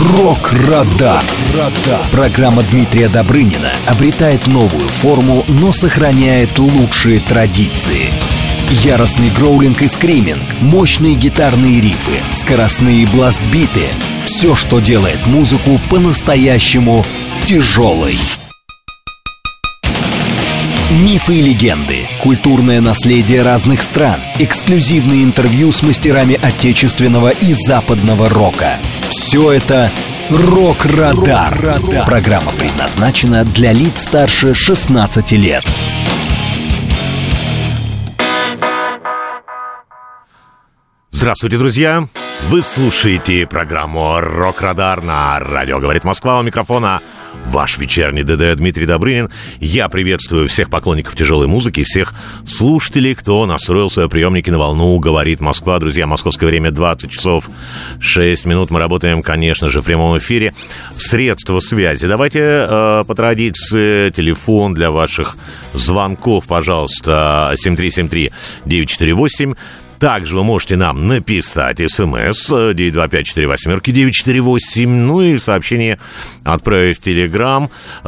Рок-радар. Программа Дмитрия Добрынина обретает новую форму, но сохраняет лучшие традиции. Яростный гроулинг и скриминг, мощные гитарные рифы, скоростные бласт-биты — все, что делает музыку по-настоящему тяжелой. Мифы и легенды, культурное наследие разных стран, эксклюзивные интервью с мастерами отечественного и западного рока. Все это «Рок-радар». Программа предназначена для лиц старше 16 лет. Здравствуйте, друзья! Вы слушаете программу «Рок-радар» на радио «Говорит Москва». У микрофона ваш вечерний ДД Дмитрий Добрынин. Я приветствую всех поклонников тяжелой музыки, всех слушателей, кто настроил свои приемники на волну «Говорит Москва». Друзья, московское время 20 часов 6 минут. Мы работаем, конечно же, в прямом эфире. Средства связи. Давайте по традиции телефон для ваших звонков, пожалуйста, 7373-948. Также вы можете нам написать СМС 925-48-948, ну и сообщение отправить в Телеграм.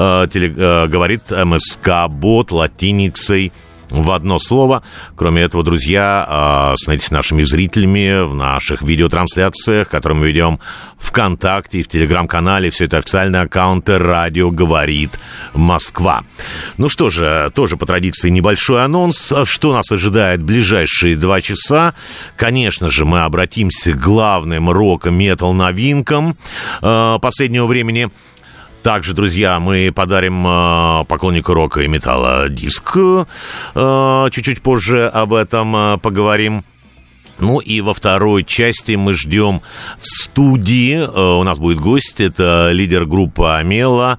Говорит МСК-бот латиницей в одно слово. Кроме этого, друзья, становитесь нашими зрителями в наших видеотрансляциях, которые мы ведем ВКонтакте и в Телеграм-канале. Все это официальные аккаунты «Радио говорит Москва». Ну что же, тоже по традиции небольшой анонс. Что нас ожидает в ближайшие 2 часа? Конечно же, мы обратимся к главным рок-метал-новинкам последнего времени. Также, друзья, мы подарим поклоннику рока и металла диск. Чуть-чуть позже об этом поговорим. Ну и во второй части мы ждем в студии. У нас будет гость. Это лидер группы «Амела»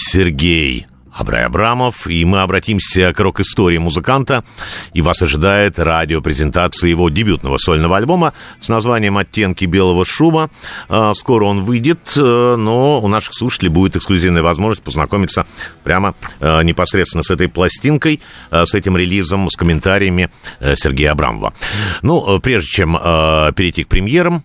Сергей Абрамов, и мы обратимся к рок-истории музыканта, и вас ожидает радиопрезентация его дебютного сольного альбома с названием «Оттенки белого шума». Скоро он выйдет, но у наших слушателей будет эксклюзивная возможность познакомиться прямо непосредственно с этой пластинкой, с этим релизом, с комментариями Сергея Абрамова. Ну, прежде чем перейти к премьерам,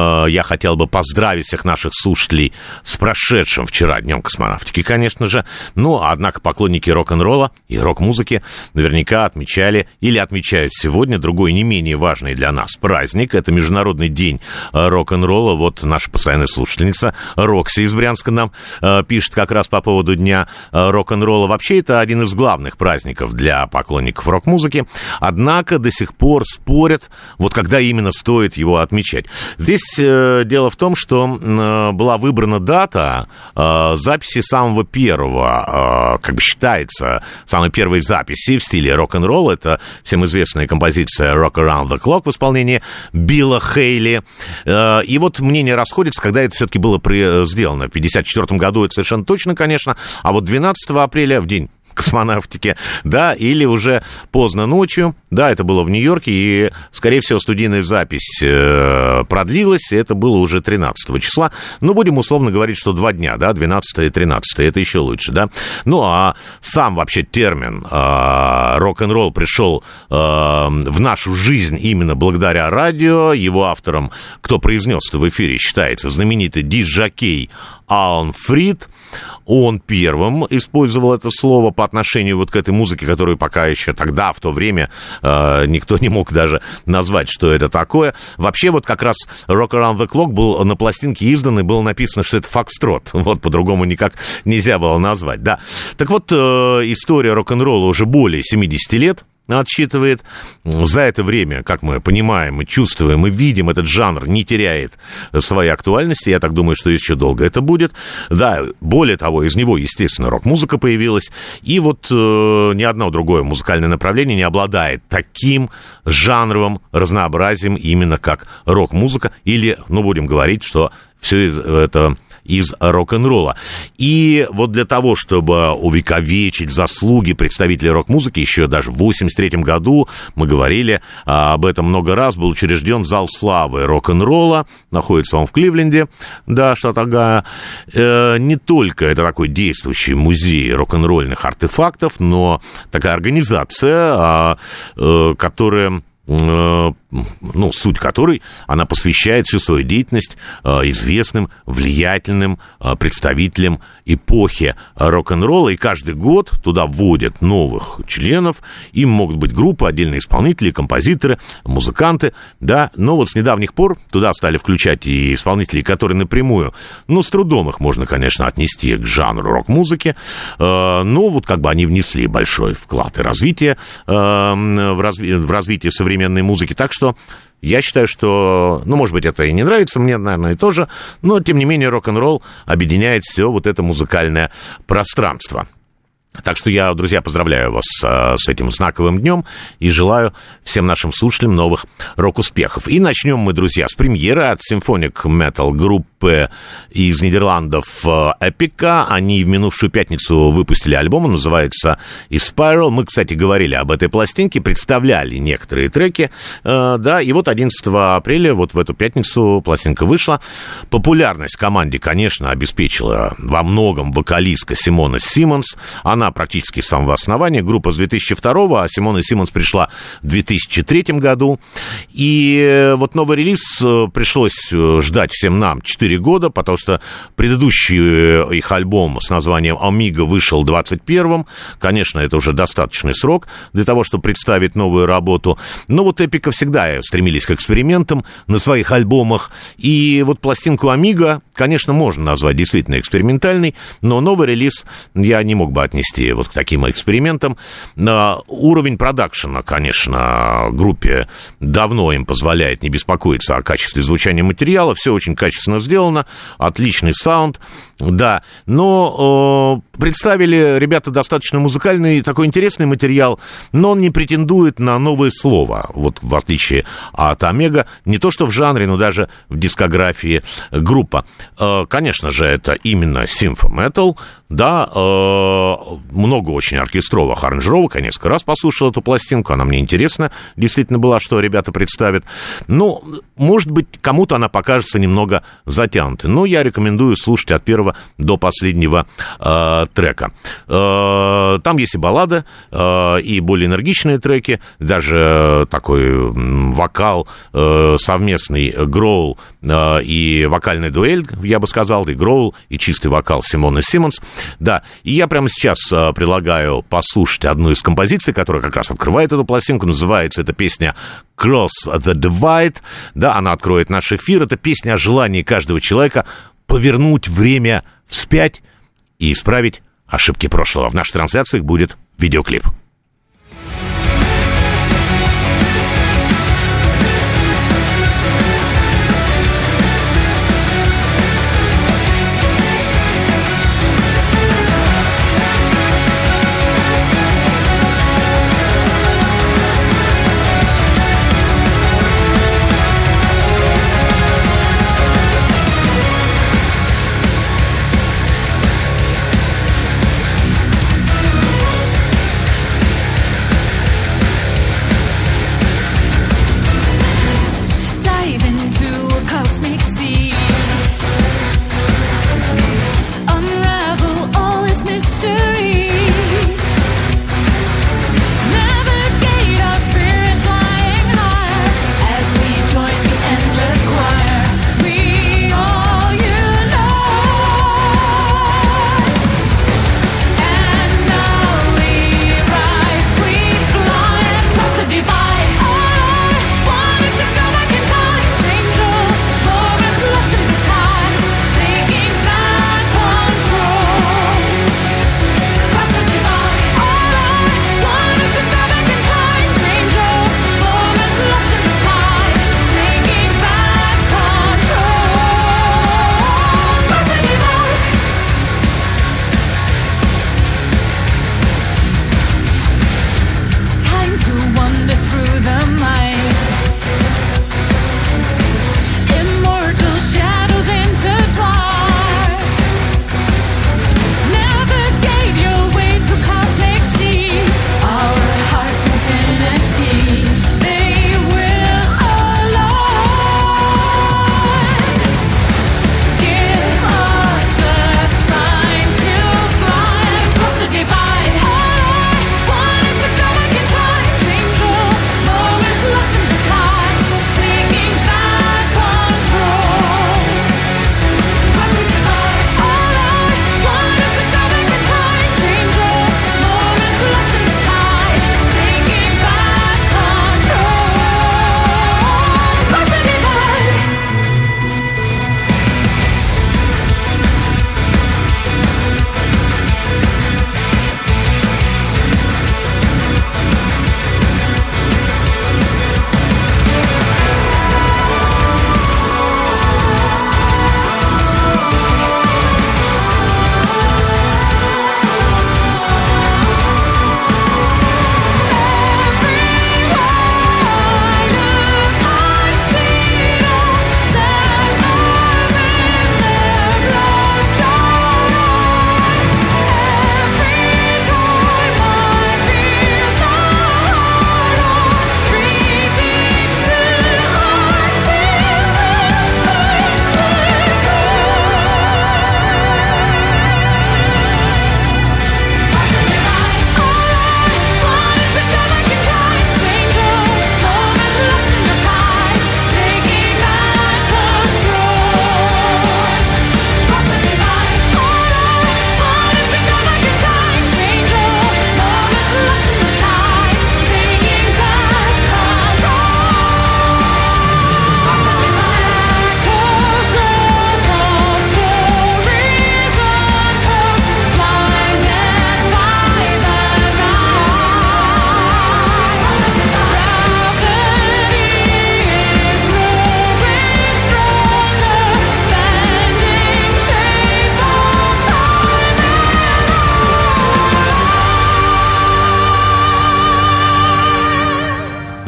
я хотел бы поздравить всех наших слушателей с прошедшим вчера Днем космонавтики, конечно же. Но, однако, поклонники рок-н-ролла и рок-музыки наверняка отмечали или отмечают сегодня другой не менее важный для нас праздник. Это Международный день рок-н-ролла. Вот наша постоянная слушательница Рокси из Брянска нам пишет как раз по поводу Дня рок-н-ролла. Вообще, это один из главных праздников для поклонников рок-музыки. Однако, до сих пор спорят, вот когда именно стоит его отмечать. Здесь дело в том, что была выбрана дата записи самого первого, как бы считается, самой первой записи в стиле рок-н-ролл. Это всем известная композиция «Rock Around the Clock» в исполнении Билла Хейли. И вот мнения расходятся, когда это все-таки было сделано. В 1954 году это совершенно точно, конечно, а вот 12 апреля, в день космонавтики, да, или уже поздно ночью, да, это было в Нью-Йорке, и, скорее всего, студийная запись продлилась, и это было уже 13 числа, ну, будем условно говорить, что 2 дня, да, 12 и 13, это еще лучше, да, ну, а сам вообще термин рок-н-ролл пришел в нашу жизнь именно благодаря радио, его автором, кто произнес это в эфире, считается знаменитый диск-жокей Алан Фрид. Он первым использовал это слово по отношению вот к этой музыке, которую пока еще тогда, в то время, никто не мог даже назвать, что это такое. Вообще, вот как раз «Rock Around the Clock» был на пластинке издан, и было написано, что это фокстрот. Вот, по-другому никак нельзя было назвать, да. Так вот, история рок-н-ролла уже более 70 лет отсчитывает. За это время, как мы понимаем, мы чувствуем и видим, этот жанр не теряет своей актуальности. Я так думаю, что еще долго это будет. Да, более того, из него, естественно, рок-музыка появилась. И вот ни одно другое музыкальное направление не обладает таким жанровым разнообразием именно как рок-музыка. Или, ну, будем говорить, что все это из рок-н-ролла. И вот для того, чтобы увековечить заслуги представителей рок-музыки, еще даже в 1983 году, мы говорили об этом много раз, был учрежден зал славы рок-н-ролла, находится он в Кливленде, да, штат Огайо. Не только это такой действующий музей рок-н-ролльных артефактов, но такая организация, которая ну, суть которой, она посвящает всю свою деятельность известным, влиятельным представителям эпохи рок-н-ролла, и каждый год туда вводят новых членов, им могут быть группы, отдельные исполнители, композиторы, музыканты, да, но вот с недавних пор туда стали включать и исполнителей, которые напрямую, ну, с трудом их можно, конечно, отнести к жанру рок-музыки, но вот как бы они внесли большой вклад и развитие в развитие современной музыки, так что я считаю, что, ну, может быть, это и не нравится мне, наверное, и тоже, но, тем не менее, рок-н-ролл объединяет все вот это музыкальное пространство. Так что я, друзья, поздравляю вас с этим знаковым днем и желаю всем нашим слушателям новых рок-успехов. И начнем мы, друзья, с премьеры от Symphonic Metal группы из Нидерландов Epica. Они в минувшую пятницу выпустили альбом, он называется Spiral. Мы, кстати, говорили об этой пластинке, представляли некоторые треки, да, и вот 11 апреля, вот в эту пятницу пластинка вышла. Популярность команде, конечно, обеспечила во многом вокалистка Симона Симмонс. Она практически с самого основания, группа с 2002-го, а Симона Симмонс пришла в 2003 году. И вот новый релиз пришлось ждать всем нам 4 года, потому что предыдущий их альбом с названием «Amiga» вышел в 21-м. Конечно, это уже достаточный срок для того, чтобы представить новую работу. Но вот Epica всегда стремились к экспериментам на своих альбомах. И вот пластинку «Amiga», конечно, можно назвать действительно экспериментальной, но новый релиз я не мог бы отнести вот к таким экспериментам. Уровень продакшена, конечно, группе давно им позволяет не беспокоиться о качестве звучания материала. Все очень качественно сделано, отличный саунд, да. Но представили ребята достаточно музыкальный, такой интересный материал, но он не претендует на новое слово. Вот в отличие от Омега, не то что в жанре, но даже в дискографии группа. Конечно же, это именно симфо-метал, да, много очень оркестровых аранжировок. Я несколько раз послушал эту пластинку, она мне интересна, действительно была, что ребята представят. Ну, может быть, кому-то она покажется немного затянутой, но я рекомендую слушать от первого до последнего трека. Там есть и баллады, и более энергичные треки, даже такой вокал, совместный гроул и вокальный дуэль, я бы сказал, и гроул, и чистый вокал Симоны Симмонс. Да, и я прямо сейчас предлагаю послушать одну из композиций, которая как раз открывает эту пластинку. Называется эта песня «Cross the Divide». Да, она откроет наш эфир. Это песня о желании каждого человека повернуть время вспять и исправить ошибки прошлого. В наших трансляциях будет видеоклип.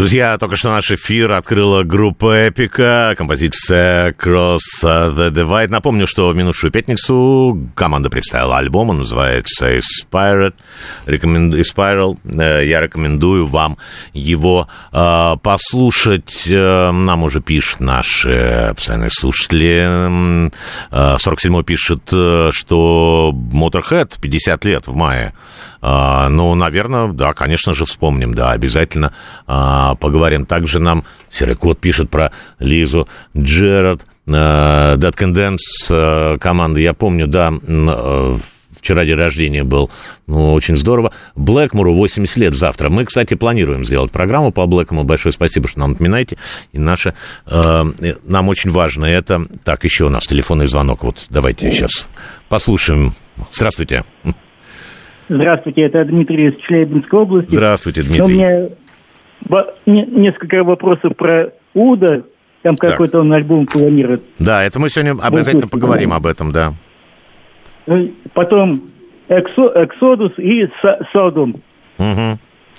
Друзья, только что наш эфир открыла группа «Эпика», композиция «Cross the Divide». Напомню, что в минувшую пятницу команда представила альбом, он называется «Spiral». Я рекомендую вам его послушать. Нам уже пишут наши постоянные слушатели. 47-й пишет, что Motorhead 50 лет в мае. Ну, наверное, да, конечно же, вспомним, да, обязательно поговорим. Также нам Серый Кот пишет про Лизу Джерард, Dead Can Dance команда, я помню, да, вчера день рождения был, ну, очень здорово. Блэкмору 80 лет завтра. Мы, кстати, планируем сделать программу по Блэкмору. Большое спасибо, что нам напоминаете. И нам очень важно это. Так, еще у нас телефонный звонок. Вот давайте сейчас послушаем. Здравствуйте. Здравствуйте, это Дмитрий из Челябинской области. Здравствуйте, Дмитрий. У меня несколько вопросов про Уда. Там какой-то он альбом планирует. Да, это мы сегодня обязательно поговорим об этом, да. Потом Exodus и Sodom. Угу.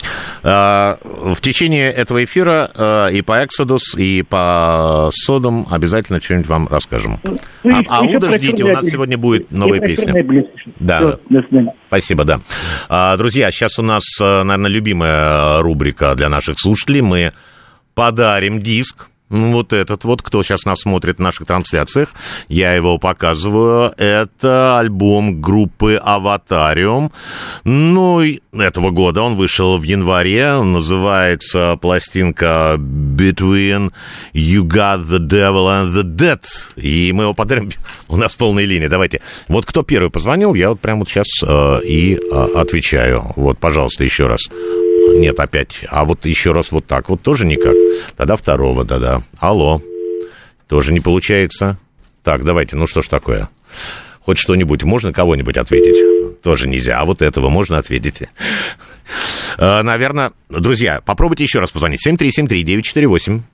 В течение этого эфира и по Exodus, и по Sodom обязательно что-нибудь вам расскажем. А Уда ждите, у нас сегодня будет новая песня. Да. Спасибо, да. Друзья, сейчас у нас, наверное, любимая рубрика для наших слушателей. Мы подарим диск. Вот этот вот, кто сейчас нас смотрит в наших трансляциях, я его показываю. Это альбом группы Аватариум. Ну, этого года он вышел в январе. Называется пластинка Between You Got the Devil and the Dead. И мы его подарим. У нас полная линия. Давайте. Вот кто первый позвонил, я вот прямо вот сейчас и отвечаю. Вот, пожалуйста, еще раз. Нет, опять. А вот еще раз вот так вот тоже никак. Тогда второго, да-да. Алло. Тоже не получается. Так, давайте, ну что ж такое? Хоть что-нибудь. Можно кого-нибудь ответить? Тоже нельзя. А вот этого можно ответить. Наверное, друзья, попробуйте еще раз позвонить. 7373948.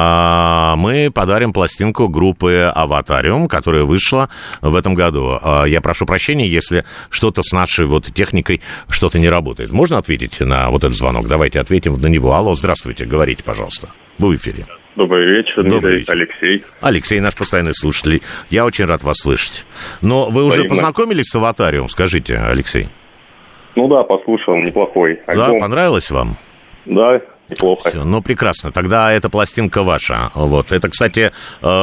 Мы подарим пластинку группы Аватариум, которая вышла в этом году. Я прошу прощения, если что-то с нашей вот техникой, что-то не работает. Можно ответить на вот этот звонок? Давайте ответим на него. Алло, здравствуйте, говорите, пожалуйста. Вы в эфире. Добрый вечер, Добрый вечер. Алексей. Алексей, наш постоянный слушатель. Я очень рад вас слышать. Но вы уже познакомились с Аватариум, скажите, Алексей? Ну да, послушал, неплохой альбом. Да, понравилось вам? Да, неплохо. Всё, ну, прекрасно. Тогда эта пластинка ваша. Вот. Это, кстати,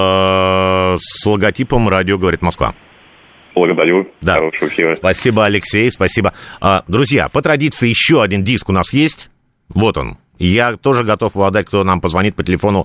с логотипом «Радио говорит Москва». Благодарю. Да. Хорошего эфира. Спасибо, Алексей, спасибо. Друзья, по традиции еще один диск у нас есть. Вот он. Я тоже готов его отдать, кто нам позвонит по телефону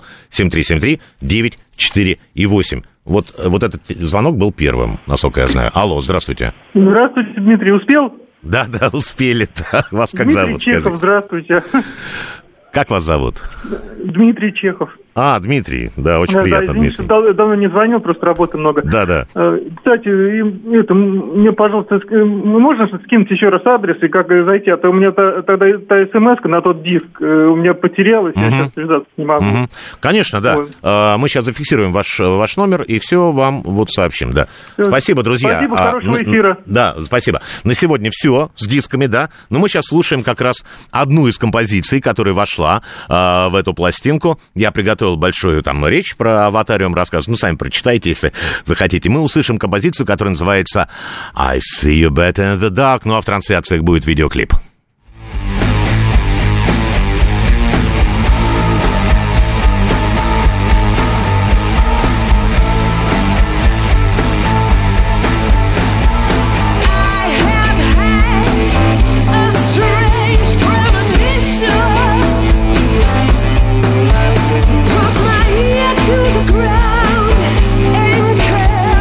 7373-94-8. Вот этот звонок был первым, насколько я знаю. Алло, здравствуйте. Здравствуйте, Дмитрий. Успел? Да, успели. Да. Вас как Дмитрий зовут? Чехов, скажите? здравствуйте. Как вас зовут? Дмитрий Чехов. Дмитрий, да, очень приятно, извините, Дмитрий. что давно не звонил, просто работы много. Да. Кстати, мне, пожалуйста, можно скинуть еще раз адрес и как зайти, а то у меня тогда та смс-ка на тот диск у меня потерялась, я сейчас связаться не могу. Конечно, да. Вот. Мы сейчас зафиксируем ваш номер и все вам вот сообщим, да. Все. Спасибо, друзья. Спасибо, хорошего эфира. Да, спасибо. На сегодня все с дисками, да. Но мы сейчас слушаем как раз одну из композиций, которая вошла в эту пластинку. Я приготовил большую там речь про Аватариум, рассказ. Ну, сами прочитайте, если захотите. Мы услышим композицию, которая называется I See You Better in the Dark. Ну, а в трансляциях будет видеоклип.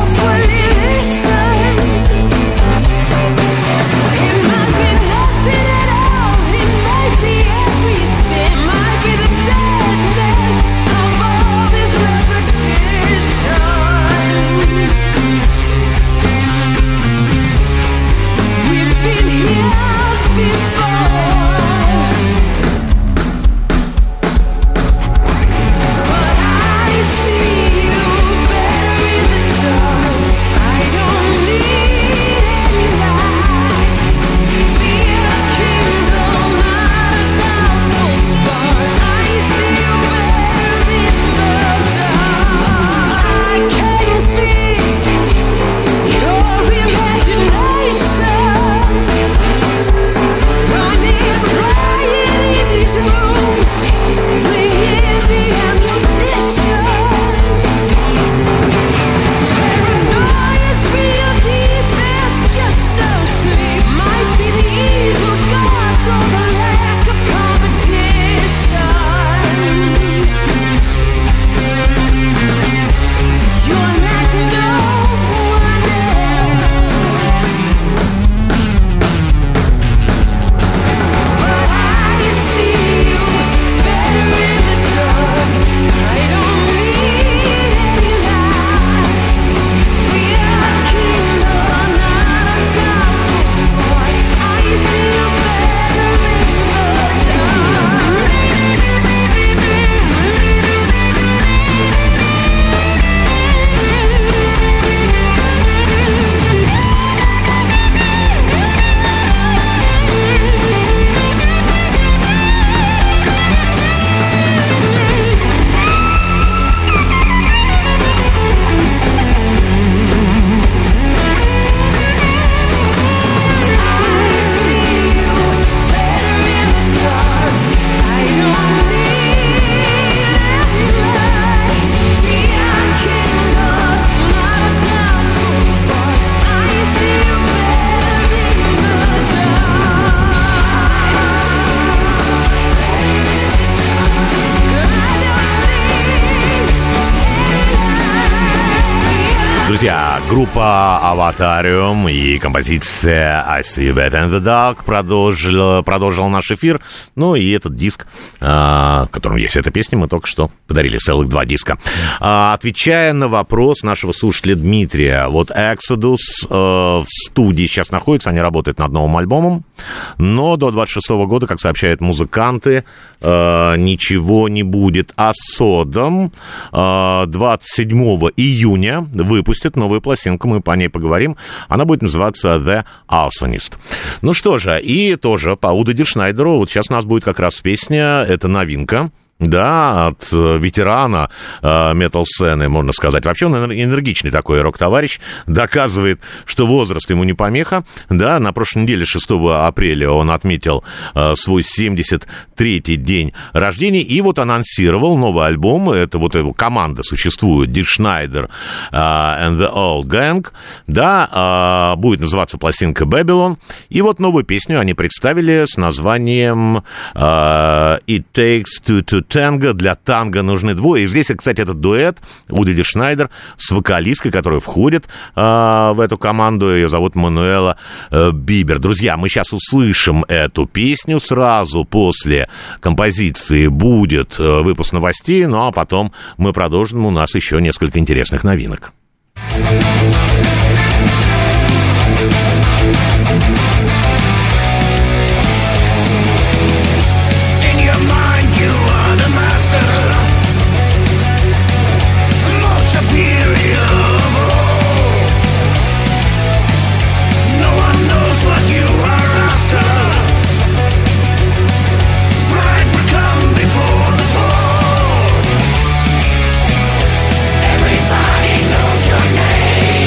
It might be nothing Друзья, группа Аватариум и композиция I See You Better in the Dark продолжила наш эфир. Ну и этот диск, в котором есть эта песня, мы только что подарили целых 2 диска. Отвечая на вопрос нашего слушателя Дмитрия, вот Exodus в студии сейчас находится, они работают над новым альбомом, но до 26 года, как сообщают музыканты, ничего не будет. А Sodom 27 июня выпустит новую пластинку, мы по ней поговорим. Она будет называться The Arsonist. Ну что же, и тоже по Удо Ди Шнайдеру, вот сейчас у нас будет как раз песня, это новинка. Да, от ветерана метал-сцены, можно сказать. Вообще он энергичный такой рок-товарищ, доказывает, что возраст ему не помеха. Да, на прошлой неделе, 6 апреля, он отметил свой 73-й день рождения, и вот анонсировал новый альбом. Это вот его команда существует, Ди Шнайдер and the Old Gang. Да, будет называться пластинка Babylon. И вот новую песню они представили с названием It Takes Two to Tango. Для танго нужны двое. И здесь, кстати, этот дуэт Удо Ди Шнайдер с вокалисткой, которая входит в эту команду. Ее зовут Мануэла Бибер. Друзья, мы сейчас услышим эту песню. Сразу после композиции будет выпуск новостей. Ну, а потом мы продолжим. У нас еще несколько интересных новинок. Everybody knows your name.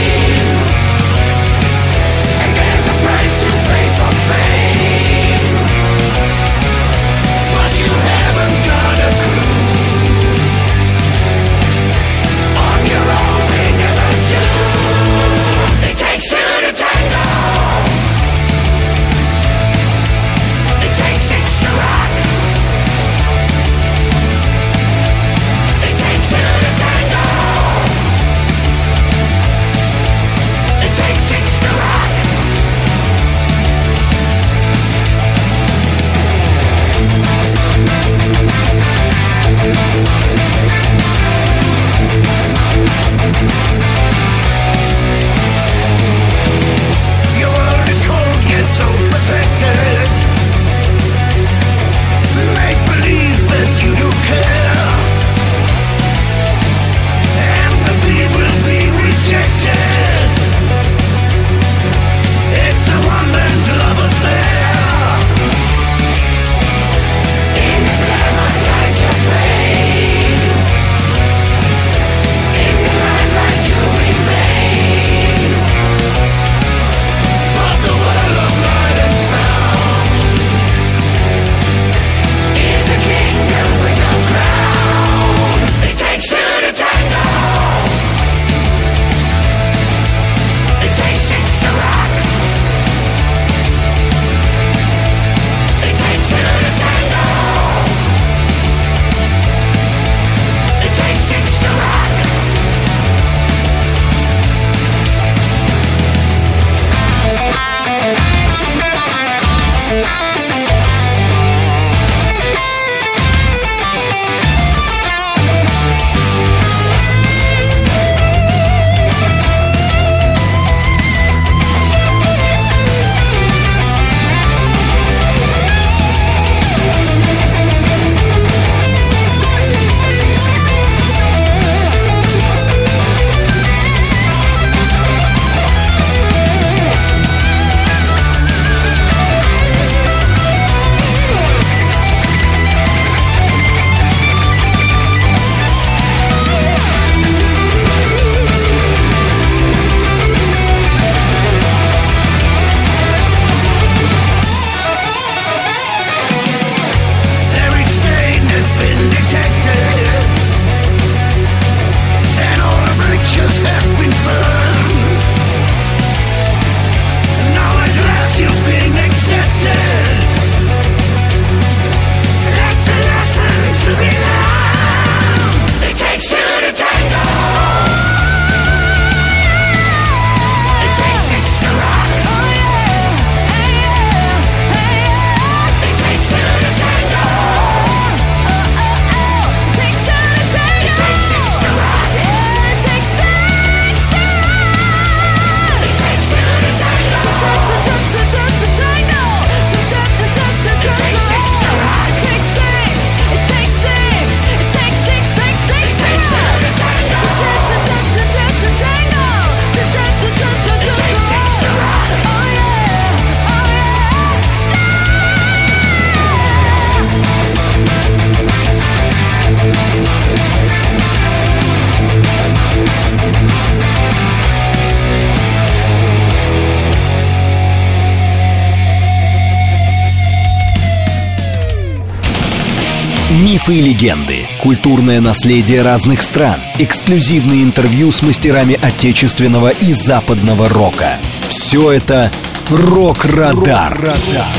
Мифы и легенды, культурное наследие разных стран, эксклюзивные интервью с мастерами отечественного и западного рока. Все это «Рок-Радар».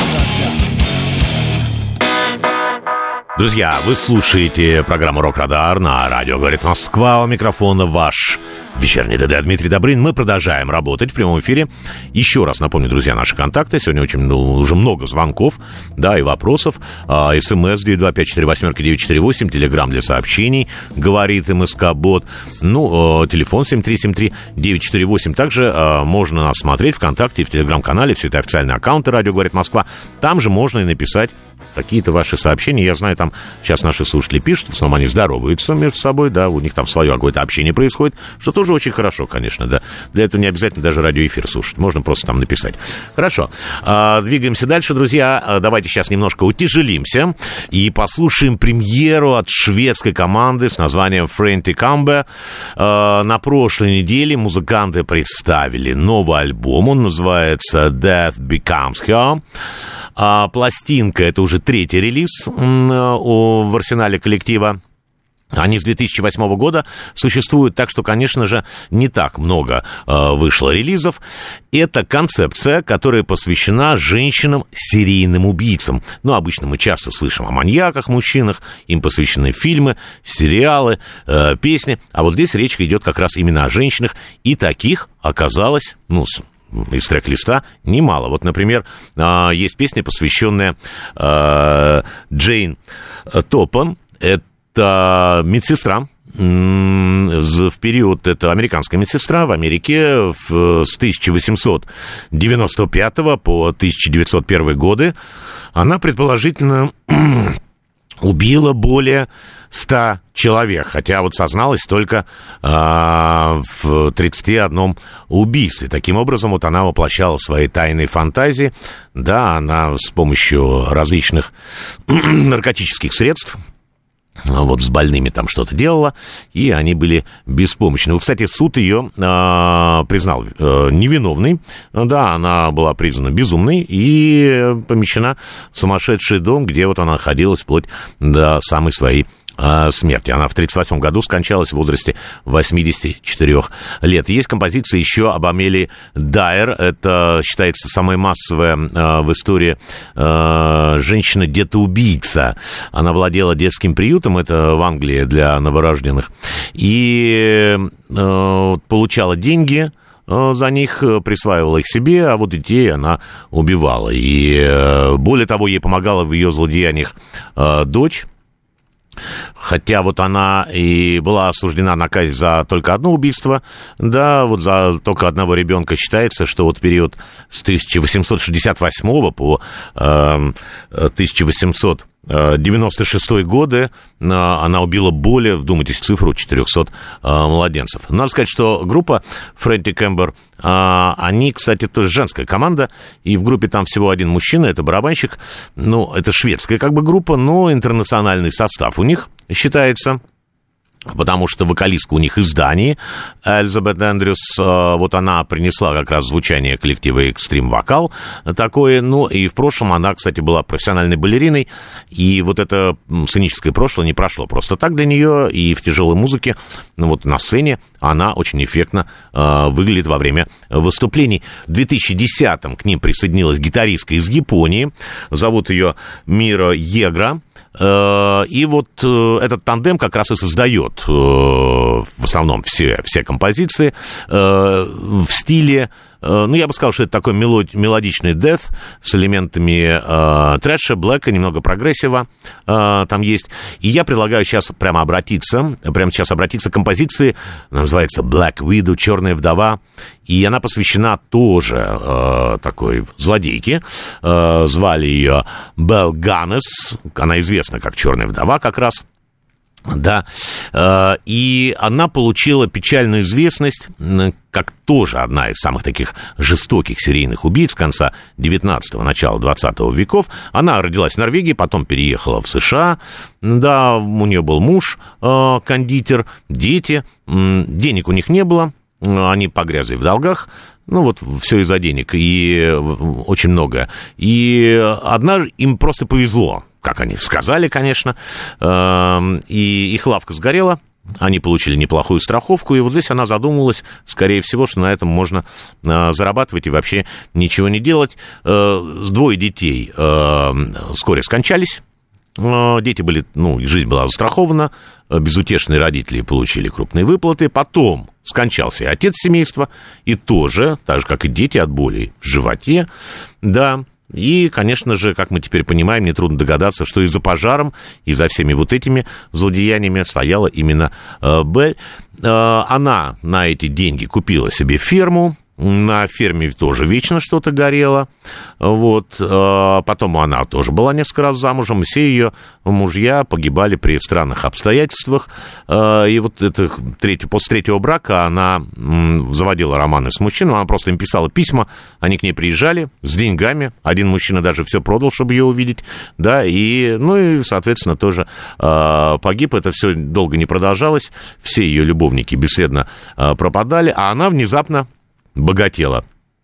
Друзья, вы слушаете программу «Рок-Радар» на радио «Говорит Москва». У микрофона ваш вечерний ДД Дмитрий Добрынин. Мы продолжаем работать в прямом эфире. Еще раз напомню, друзья, наши контакты. Сегодня уже много звонков, да, и вопросов. СМС 925-48-948, телеграм для сообщений, говорит МСК-бот. Телефон 7373-948. Также можно нас смотреть ВКонтакте и в телеграм-канале. Все это официальные аккаунты «Радио говорит Москва». Там же можно и написать какие-то ваши сообщения. Я знаю, там сейчас наши слушатели пишут, в основном они здороваются между собой, да, у них там свое какое-то общение происходит, что тоже очень хорошо, конечно, да. Для этого не обязательно даже радиоэфир слушать, можно просто там написать. Хорошо, двигаемся дальше, друзья. Давайте сейчас немножко утяжелимся и послушаем премьеру от шведской команды с названием Frantic Camber. На прошлой неделе музыканты представили новый альбом, он называется Death Becomes Her. Пластинка — это уже третий релиз в арсенале коллектива. Они с 2008 года существуют, так что, конечно же, не так много вышло релизов. Это концепция, которая посвящена женщинам-серийным убийцам. Обычно мы часто слышим о маньяках, мужчинах, им посвящены фильмы, сериалы, песни. А вот здесь речь идет как раз именно о женщинах, и таких оказалось, из трек-листа немало. Вот, например, есть песня, посвященная Джейн Топан. Это медсестра. В период, это американская медсестра в Америке с 1895 по 1901 годы. Она, предположительно, убила более 100 человек, хотя вот созналась только в 31 убийстве. Таким образом, вот она воплощала свои тайные фантазии. Да, она с помощью различных наркотических средств вот с больными там что-то делала, и они были беспомощны. Вот, кстати, суд ее признал невиновной. Да, она была признана безумной и помещена в сумасшедший дом, где вот она находилась вплоть до самой своей смерти. Она в 1938 году скончалась в возрасте 84 лет. Есть композиция еще об Амелии Дайер. Это считается самая массовая в истории женщина-детоубийца. Она владела детским приютом, это в Англии для новорожденных, и получала деньги за них, присваивала их себе, а вот детей она убивала. И более того, ей помогала в ее злодеяниях дочь. Хотя вот она и была осуждена на казнь за только одно убийство, да, вот за только одного ребенка. Считается, что вот в период с 1868 по 1896 годы она убила более, вдумайтесь в цифру, 400 младенцев. Надо сказать, что группа Frantic Camber, они, кстати, тоже женская команда, и в группе там всего один мужчина, это барабанщик. Это шведская как бы группа, но интернациональный состав у них считается, потому что вокалистка у них из Дании, Элизабет Эндрюс, вот она принесла как раз звучание коллектива Extreme Vocal такое, и в прошлом она, кстати, была профессиональной балериной, и вот это сценическое прошлое не прошло просто так для нее, и в тяжелой музыке, вот на сцене она очень эффектно выглядит во время выступлений. В 2010-м к ним присоединилась гитаристка из Японии, зовут ее Миро Егра. И вот этот тандем как раз и создает в основном все композиции в стиле, я бы сказал, что это такой мелодичный дэт с элементами трэша, блэка, немного прогрессива там есть. И я предлагаю сейчас прямо сейчас обратиться к композиции, она называется Black Widow, «Черная вдова», и она посвящена тоже такой злодейке. Звали ее Белл Ганнес, она известна как «Черная вдова» как раз. Да, и она получила печальную известность как тоже одна из самых таких жестоких серийных убийц конца 19-го, начала 20 веков. Она родилась в Норвегии, потом переехала в США. Да, у нее был муж, кондитер, дети. Денег у них не было, они погрязли в долгах. Все из-за денег, и очень многое. И однажды им просто повезло. как они сказали, конечно, и их лавка сгорела. Они получили неплохую страховку, и вот здесь она задумалась, скорее всего, что на этом можно зарабатывать и вообще ничего не делать. 2 детей вскоре скончались. Дети были, жизнь была застрахована, безутешные родители получили крупные выплаты. Потом скончался и отец семейства, и тоже, так же, как и дети, от боли в животе, да. И, конечно же, как мы теперь понимаем, нетрудно догадаться, что и за пожаром, и за всеми вот этими злодеяниями стояла именно Белль. Она на эти деньги купила себе ферму. На ферме тоже вечно что-то горело. Вот. Потом она тоже была несколько раз замужем. Все ее мужья погибали при странных обстоятельствах. И вот это, после 3-го брака она заводила романы с мужчиной. Она просто им писала письма. Они к ней приезжали с деньгами. Один мужчина даже все продал, чтобы ее увидеть. Да, и, соответственно, тоже погиб. Это все долго не продолжалось. Все ее любовники бесследно пропадали. А она внезапно богатела.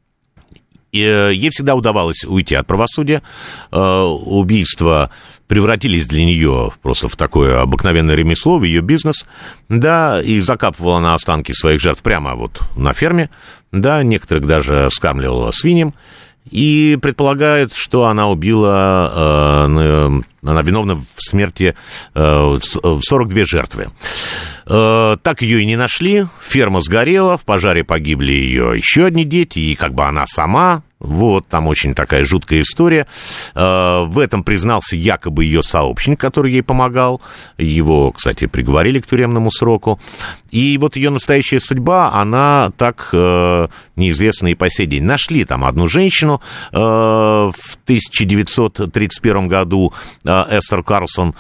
И ей всегда удавалось уйти от правосудия. Убийства превратились для нее просто в такое обыкновенное ремесло, в ее бизнес. Да, и закапывала она останки своих жертв прямо вот на ферме. Да, некоторых даже скармливала свиньям. И предполагают, что она убила, она виновна в смерти 42 жертвы. Так ее и не нашли, ферма сгорела, в пожаре погибли ее еще одни дети, и как бы она сама. Вот, там очень такая жуткая история. В этом признался якобы ее сообщник, который ей помогал. Его, кстати, приговорили к тюремному сроку. И вот ее настоящая судьба, она так неизвестна и по сей день. Нашли там одну женщину в 1931 году, Эстер Карлсон,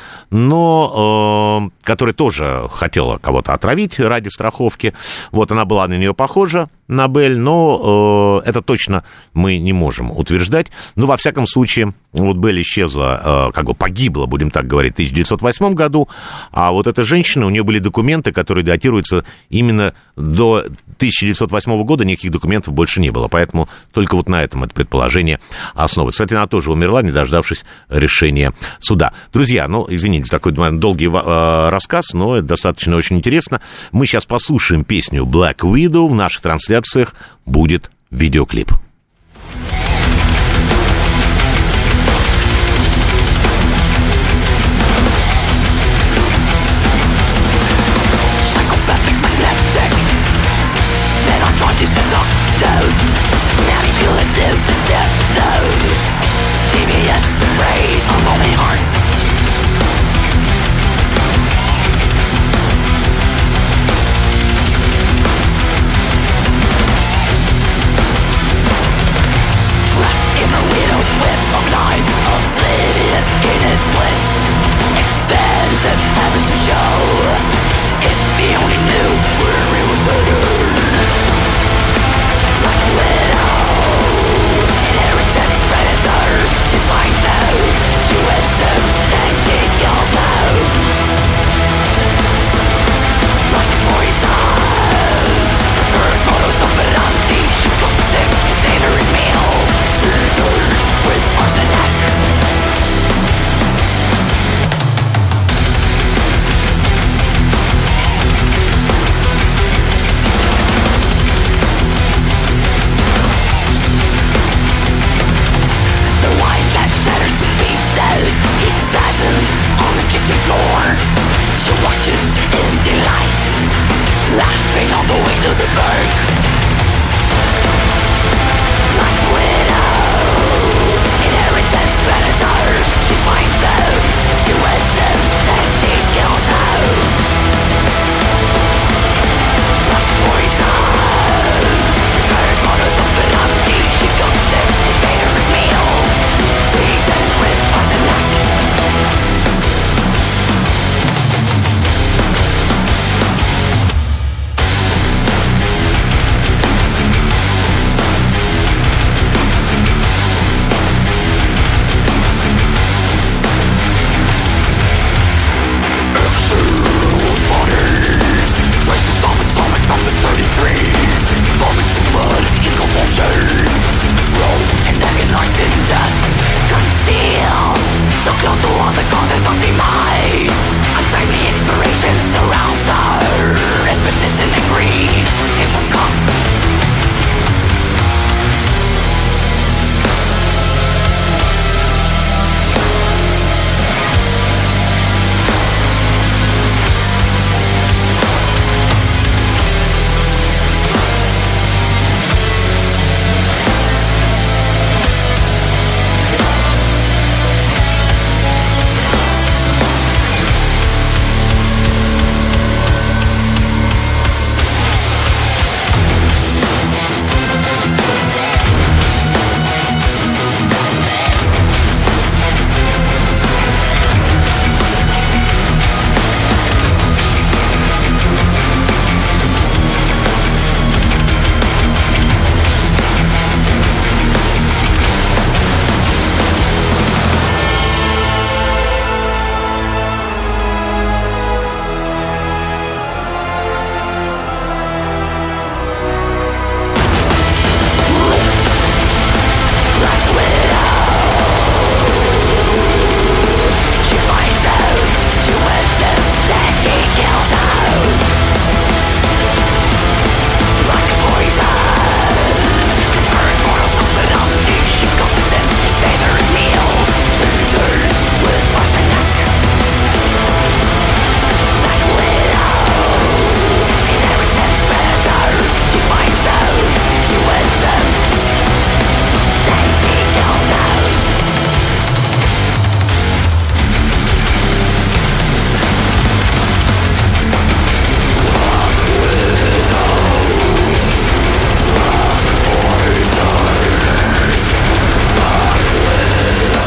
но которая тоже хотела кого-то отравить ради страховки. Вот она была на нее похожа, на Белль, но это точно мы не можем утверждать. Но, во всяком случае, вот Белль исчезла, погибла, будем так говорить, в 1908 году, а вот эта женщина, у нее были документы, которые датируются именно до 1908 года, никаких документов больше не было, поэтому только вот на этом это предположение основывается. Кстати, она тоже умерла, не дождавшись решения суда. Друзья, извините, такой долгий рассказ, но это достаточно очень интересно. Мы сейчас послушаем песню Black Widow, в наших трансляциях будет видеоклип.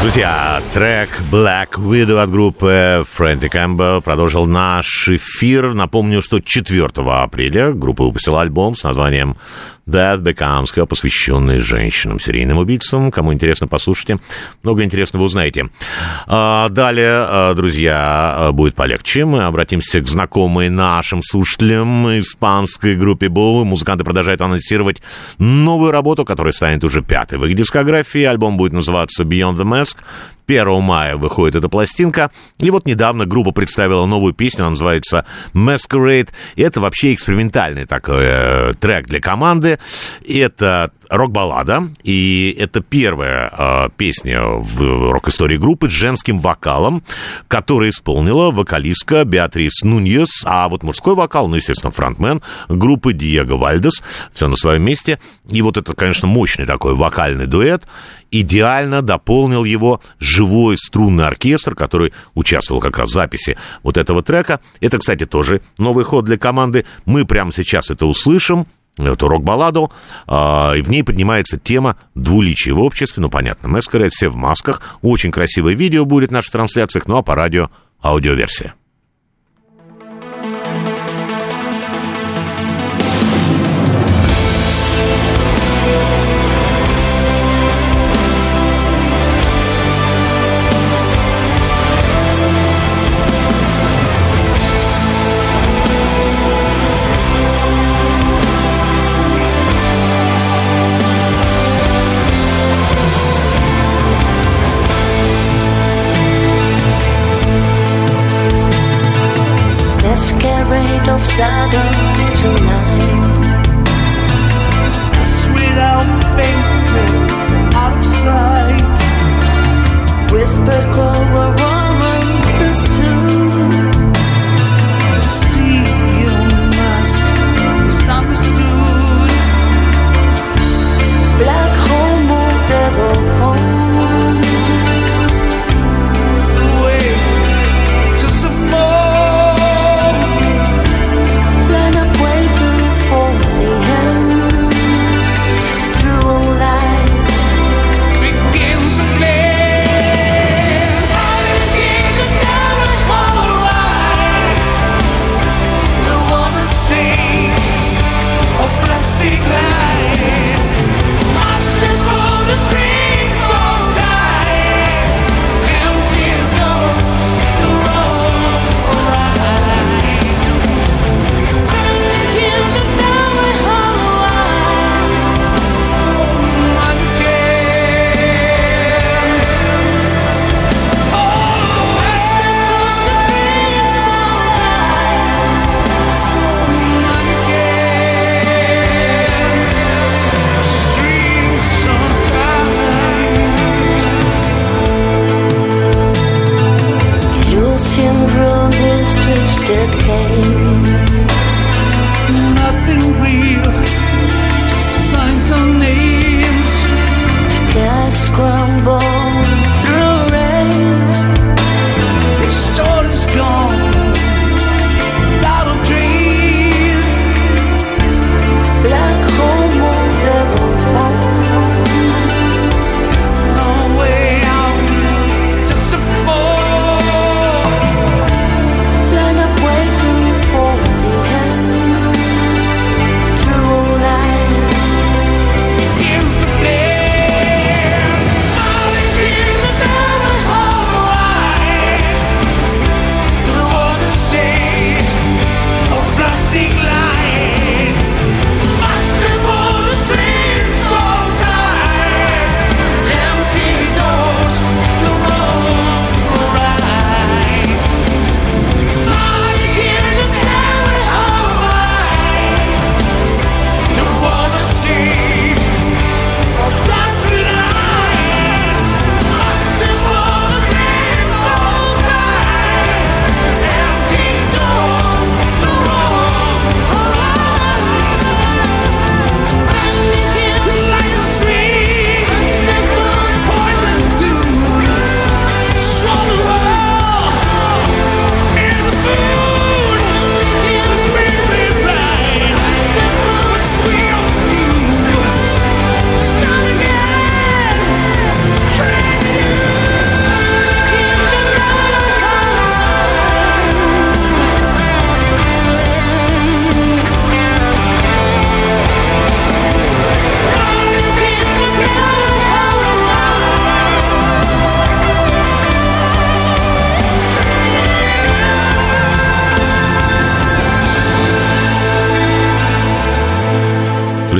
Друзья, трек Black Widow от группы Friendly Campbell продолжил наш эфир. Напомню, что 4 апреля группа выпустила альбом с названием That Becomes Her, посвященный женщинам, серийным убийцам. Кому интересно, послушайте. Много интересного узнаете. Далее, друзья, будет полегче. Мы обратимся к знакомой нашим слушателям испанской группе Bowie. Музыканты продолжают анонсировать новую работу, которая станет уже 5-й в их дискографии. Альбом будет называться Beyond the Mask. 1 мая выходит эта пластинка. И вот недавно группа представила новую песню, она называется Masquerade. И это вообще экспериментальный такой трек для команды. Это рок-баллада, и это первая песня в рок-истории группы с женским вокалом, которую исполнила вокалистка Беатрис Нуньес, а вот мужской вокал, ну, естественно, фронтмен группы Диего Вальдес, все на своем месте. И вот это, конечно, мощный такой вокальный дуэт, идеально дополнил его живой струнный оркестр, который участвовал как раз в записи вот этого трека. Это, кстати, тоже новый ход для команды. Мы прямо сейчас это услышим, эту рок-балладу, и в ней поднимается тема двуличия в обществе. Ну, понятно, Masquerade, все в масках. Очень красивое видео будет в наших трансляциях, ну, а по радио аудиоверсия.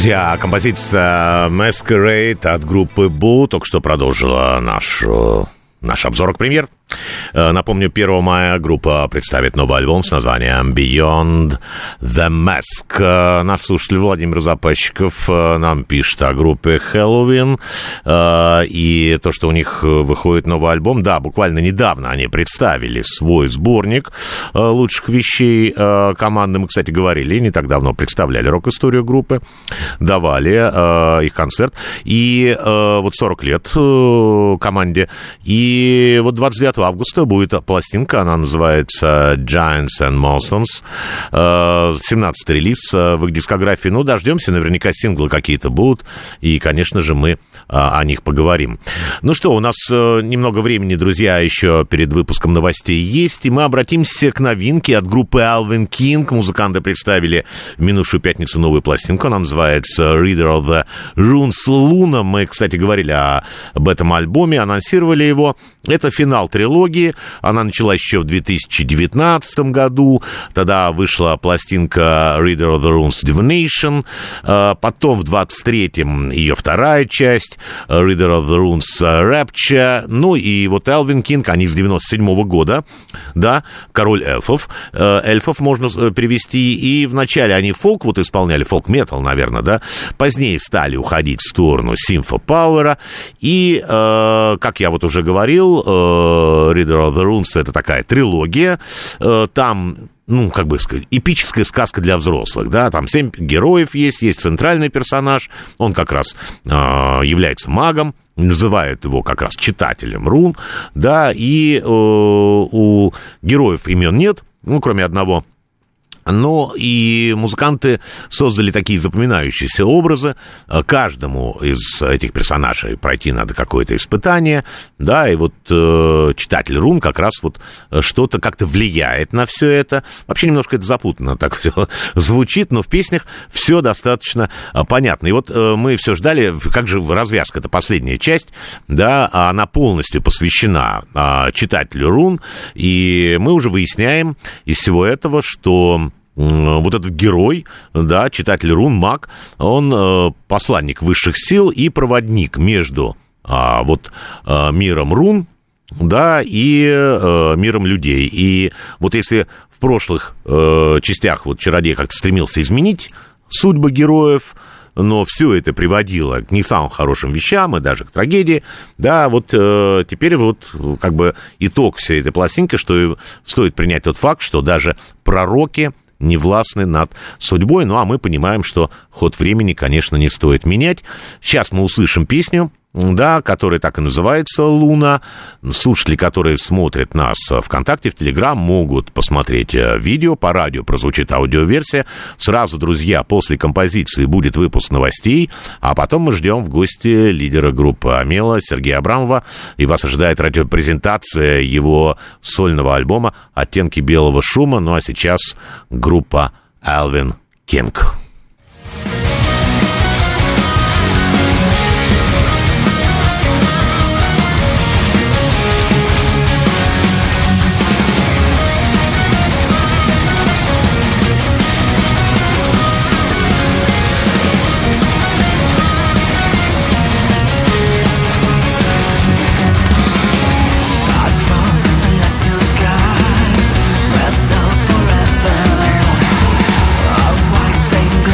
Друзья, композиция Masquerade от группы Boo только что продолжила наш обзор к премьер. Напомню, 1 мая группа представит новый альбом с названием Beyond the Mask. Наш слушатель Владимир Запасчиков нам пишет о группе Helloween и то, что у них выходит новый альбом. Да, буквально недавно они представили свой сборник лучших вещей команды. Мы, кстати, говорили, не так давно представляли рок-историю группы, давали их концерт. И вот 40 лет команде. И вот 29 августа будет пластинка, она называется Giants and Monsters, 17-й релиз в их дискографии. Ну, дождемся, наверняка синглы какие-то будут, и, конечно же, мы о них поговорим. Ну что, у нас немного времени, друзья, еще перед выпуском новостей есть, и мы обратимся к новинке от группы Alvin King. Музыканты представили в минувшую пятницу новую пластинку, она называется Reader of the Runes Luna. Мы, кстати, говорили об этом альбоме, анонсировали его. Это финал трилогии, она началась еще в 2019 году, тогда вышла пластинка Reader of the Runes Divination, потом в 23-м ее вторая часть, Reader of the Runes Rapture, ну и вот Alvin King, они с 97-го года, да, король эльфов, эльфов можно перевести, и вначале они фолк вот исполняли, фолк-метал, наверное, да, позднее стали уходить в сторону симфо-пауэра, и, как я вот уже говорил, Reader of the Runes — это такая трилогия, там, ну, как бы сказать, эпическая сказка для взрослых, да, там 7 героев есть центральный персонаж, он как раз является магом, называют его как раз читателем рун, да, и у героев имен нет, ну, кроме одного. Но и музыканты создали такие запоминающиеся образы. Каждому из этих персонажей пройти надо какое-то испытание, да, и вот читатель рун как раз вот что-то как-то влияет на все это. Вообще немножко это запутанно так все звучит, но в песнях все достаточно понятно. И вот мы все ждали, как же развязка, это последняя часть, да, она полностью посвящена читателю рун, и мы уже выясняем из всего этого, что вот этот герой, да, читатель рун, маг, он посланник высших сил и проводник между миром рун, да, и миром людей. И вот если в прошлых частях вот чародей как-то стремился изменить судьбы героев, но все это приводило к не самым хорошим вещам и даже к трагедии, да, вот теперь вот как бы итог всей этой пластинки, что стоит принять тот факт, что даже пророки не властны над судьбой, ну а мы понимаем, что ход времени, конечно, не стоит менять. Сейчас мы услышим песню, да, которая так и называется «Луна». Слушатели, которые смотрят нас ВКонтакте, в Телеграм, могут посмотреть видео, по радио прозвучит аудиоверсия. Сразу, друзья, после композиции будет выпуск новостей, а потом мы ждем в гости лидера группы Амела Сергея Абрамова, и вас ожидает радиопрезентация его сольного альбома «Оттенки белого шума». Ну а сейчас группа Alvin King. Forever, a white thing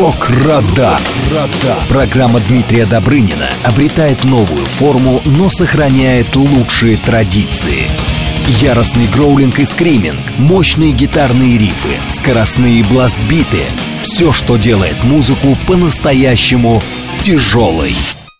Рок-Радар. Программа Дмитрия Добрынина обретает новую форму, но сохраняет лучшие традиции. Яростный гроулинг и скриминг, мощные гитарные рифы, скоростные бластбиты — все, что делает музыку по-настоящему тяжелой.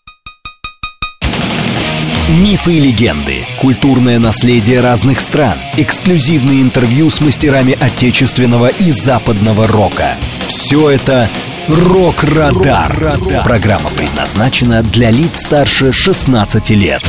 Мифы и легенды, культурное наследие разных стран, эксклюзивные интервью с мастерами отечественного и западного рока. Все это «Рок-Радар». Программа предназначена для лиц старше 16 лет.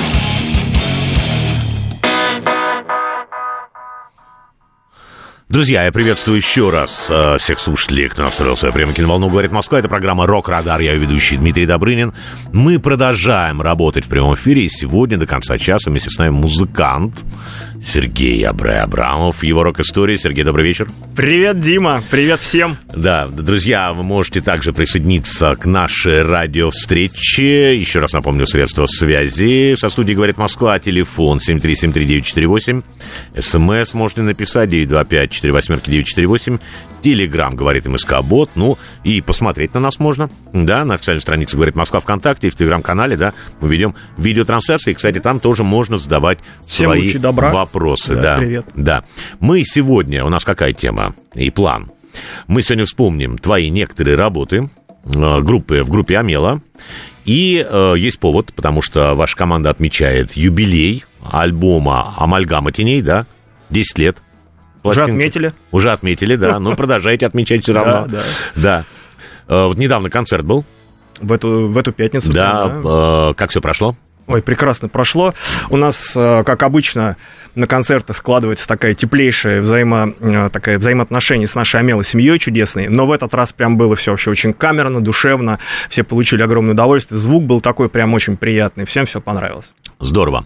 Друзья, я приветствую еще раз всех слушателей, кто настроился прямо киноволну «Говорит Москва». Это программа «Рок-Радар». Я ее ведущий Дмитрий Добрынин. Мы продолжаем работать в прямом эфире. И сегодня до конца часа вместе с нами музыкант Сергей Абрамов. Его рок-история. Сергей, добрый вечер. Привет, Дима. Привет всем. Да, друзья, вы можете также присоединиться к нашей радиовстрече. Еще раз напомню, средства связи. Со студией «Говорит Москва». Телефон 7373948. СМС можете написать 925-48-948. Телеграм «Говорит МСК-бот». Ну, и посмотреть на нас можно, да, на официальной странице «Говорит Москва» ВКонтакте и в Телеграм-канале, да, мы ведем видеотрансляции. Кстати, там тоже можно задавать всем свои вопросы. Да, привет. Да. Мы сегодня, у нас какая тема и план? Мы сегодня вспомним твои некоторые работы в группе «Амела». И есть повод, потому что ваша команда отмечает юбилей альбома «Амальгама теней», да, 10 лет. Пластинки. Уже отметили, да. Но продолжаете отмечать все равно. Да. Вот недавно концерт был. В эту пятницу. Да. Как все прошло? Ой, прекрасно прошло. У нас, как обычно, на концертах складывается такая теплейшая взаимоотношение с нашей Амелой семьей чудесной. Но в этот раз прям было все вообще очень камерно, душевно. Все получили огромное удовольствие. Звук был такой прям очень приятный. Всем все понравилось. Здорово.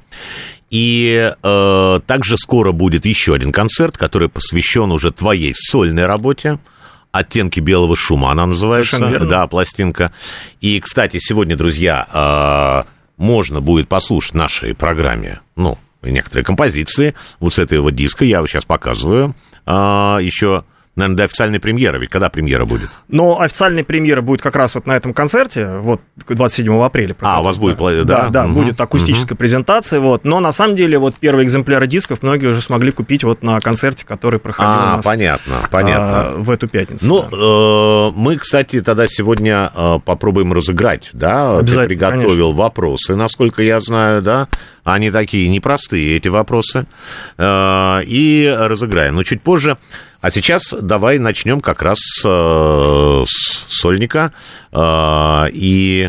И также скоро будет еще один концерт, который посвящен уже твоей сольной работе. «Оттенки белого шума» она называется. Да, пластинка. И, кстати, сегодня, друзья, можно будет послушать в нашей программе, ну, некоторые композиции. Вот с этого диска я сейчас показываю. Еще, наверное, до официальной премьеры. Ведь когда премьера будет? Ну, официальная премьера будет как раз вот на этом концерте, вот 27 апреля. У вас будет, да? Да, будет акустическая презентация, вот. Но, на самом деле, вот первые экземпляры дисков многие уже смогли купить вот на концерте, который проходил у нас понятно. В эту пятницу. Ну, мы, кстати, тогда сегодня попробуем разыграть, да? Ты приготовил, конечно, вопросы, насколько я знаю, да? Они такие непростые, эти вопросы. И разыграем. Но чуть позже. А сейчас давай начнем как раз с сольника. И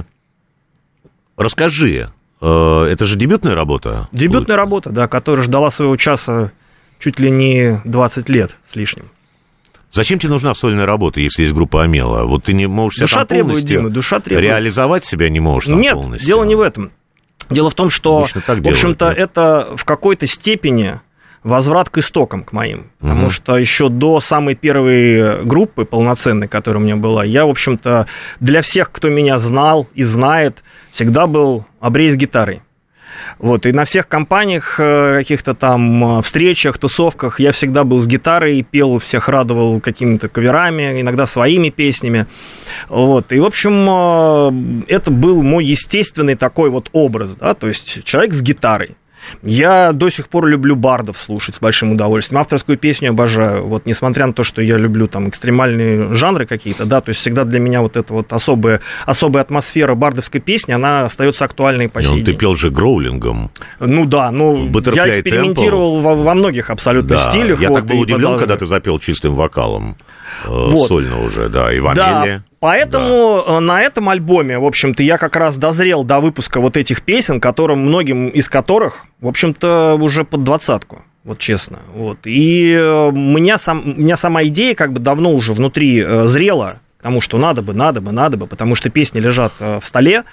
расскажи, это же дебютная работа? Дебютная работа, да, которая ждала своего часа чуть ли не 20 лет с лишним. Зачем тебе нужна сольная работа, если есть группа «Амела»? Вот ты не можешь себя там полностью реализовать себя не можешь там полностью? Нет, дело не в этом. Дело в том, что, в общем-то, это в какой-то степени возврат к истокам, к моим. Потому что еще до самой первой группы полноценной, которая у меня была, я, в общем-то, для всех, кто меня знал и знает, всегда был обрей с гитарой. Вот, и на всех компаниях, каких-то там встречах, тусовках я всегда был с гитарой, пел, всех радовал какими-то каверами, иногда своими песнями. Вот, и, в общем, это был мой естественный такой вот образ, да, то есть человек с гитарой. Я до сих пор люблю бардов слушать с большим удовольствием. Авторскую песню обожаю. Вот, несмотря на то, что я люблю там экстремальные жанры какие-то, да, то есть всегда для меня вот эта вот особая атмосфера бардовской песни, она остается актуальной по сей день. Ты пел же гроулингом. Ну да, я экспериментировал во многих абсолютно стилях. Я так был удивлен, когда ты запел чистым вокалом. Сольно уже, да, и в «Амеле». Да. Поэтому на этом альбоме, в общем-то, я как раз дозрел до выпуска вот этих песен, многим из которых, в общем-то, уже под 20-ку, вот честно. Вот. И у меня сама идея как бы давно уже внутри зрела, потому что надо бы, потому что песни лежат в столе,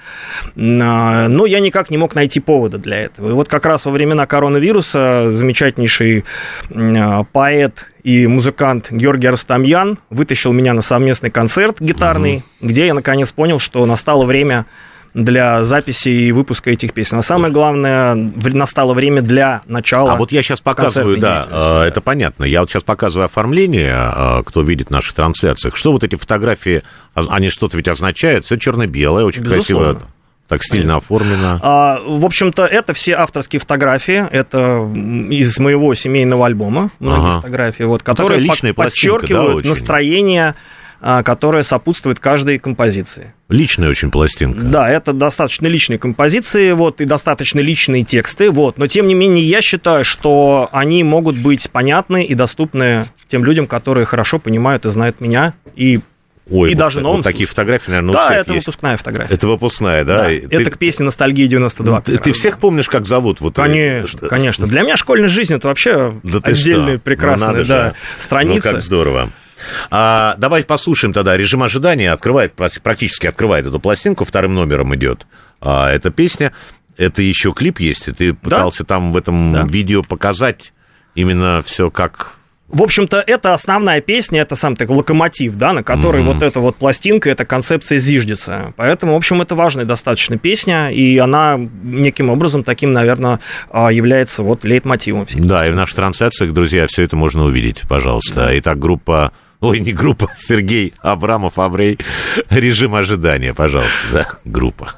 но я никак не мог найти повода для этого. И вот как раз во времена коронавируса замечательнейший поэт и музыкант Георгий Арустамьян вытащил меня на совместный концерт гитарный, где я наконец понял, что настало время для записи и выпуска этих песен. А самое главное, настало время для начала. А вот я сейчас показываю, да, это понятно. Я вот сейчас показываю оформление, кто видит в наших трансляциях. Что вот эти фотографии, они что-то ведь означают? Все черно-белое, очень красиво. Так стильно оформлено. В общем-то, это все авторские фотографии. Это из моего семейного альбома многие фотографии, вот, которые подчеркивают настроение, которое сопутствует каждой композиции. Личная очень пластинка. Да, это достаточно личные композиции, вот, и достаточно личные тексты, вот, но тем не менее я считаю, что они могут быть понятны и доступны тем людям, которые хорошо понимают и знают меня, и даже новым. Вот такие фотографии, наверное, да, это есть. Выпускная фотография. Это выпускная, да? Это к песне «Ностальгия 92». Ты всех помнишь, как зовут? Вот конечно, конечно. Для меня школьная жизнь — это вообще отдельная прекрасная страница. Ну, как здорово. Давай послушаем тогда «Режим ожидания». Практически открывает эту пластинку, вторым номером идет эта песня. Это еще клип есть, и ты пытался там в этом видео показать именно все как... В общем-то, это основная песня, это сам такой локомотив, да, на который вот эта вот пластинка, эта концепция зиждется. Поэтому, в общем, это важная достаточно песня, и она неким образом таким, наверное, является вот лейтмотивом. Да, и в наших трансляциях, друзья, все это можно увидеть, пожалуйста. Итак, группа... Ой, не группа, Сергей Абрамов, Аврей, «Режим ожидания», пожалуйста, да, группа.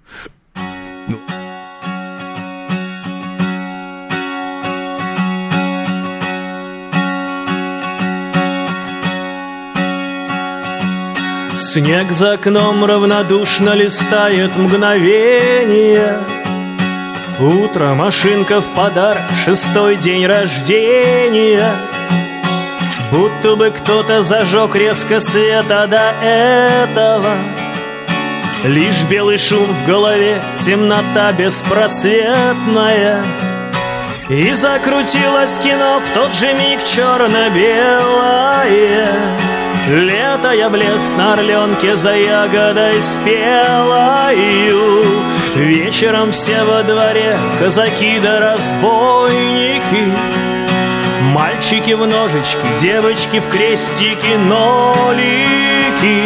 Снег за окном равнодушно листает мгновение. Утро, машинка в подарок, 6-й день рождения. Будто бы кто-то зажег резко света до этого. Лишь белый шум в голове, темнота беспросветная. И закрутилось кино в тот же миг черно-белое. Лето я влез на Орленке за ягодой спелою. Вечером все во дворе, казаки да разбойники. Мальчики в ножички, девочки в крестики, нолики.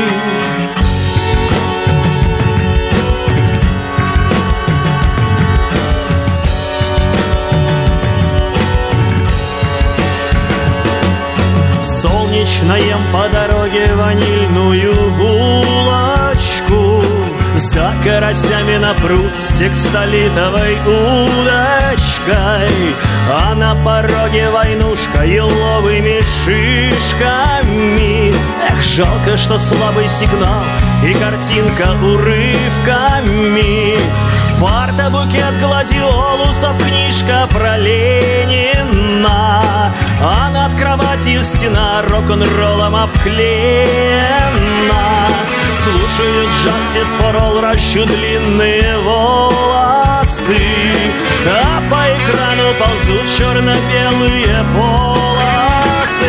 Солнечно ем по дороге ванильную булочку. За карасями на пруд с текстолитовой удочкой. А на пороге войнушка еловыми шишками. Эх, жалко, что слабый сигнал и картинка урывками. Парта, букет гладиолусов, книжка про Ленина. А над кроватью стена рок-н-роллом обклеена. Слушают джаз, из форол ращу длинные волосы. А по экрану ползут черно-белые полосы.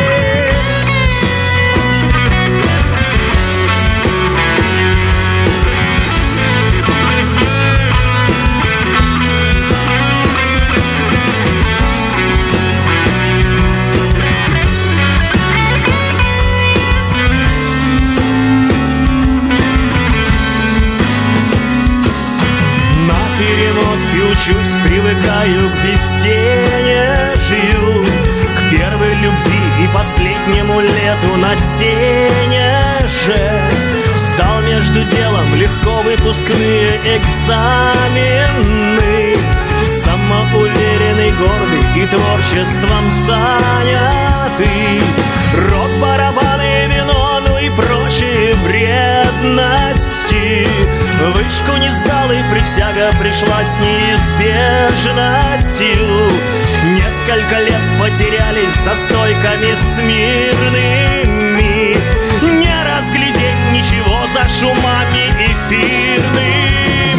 Учусь, привыкаю к безденежью, к первой любви и последнему лету на сене же. Сдал между делом легко выпускные экзамены. Самоуверенный, гордый и творчеством занятый. Рок, барабаны, вино, ну и прочие вредности. Вышку не сдал, и присяга пришла с неизбежностью. Несколько лет потерялись за стойками смирными. Не разглядеть ничего за шумами эфирными.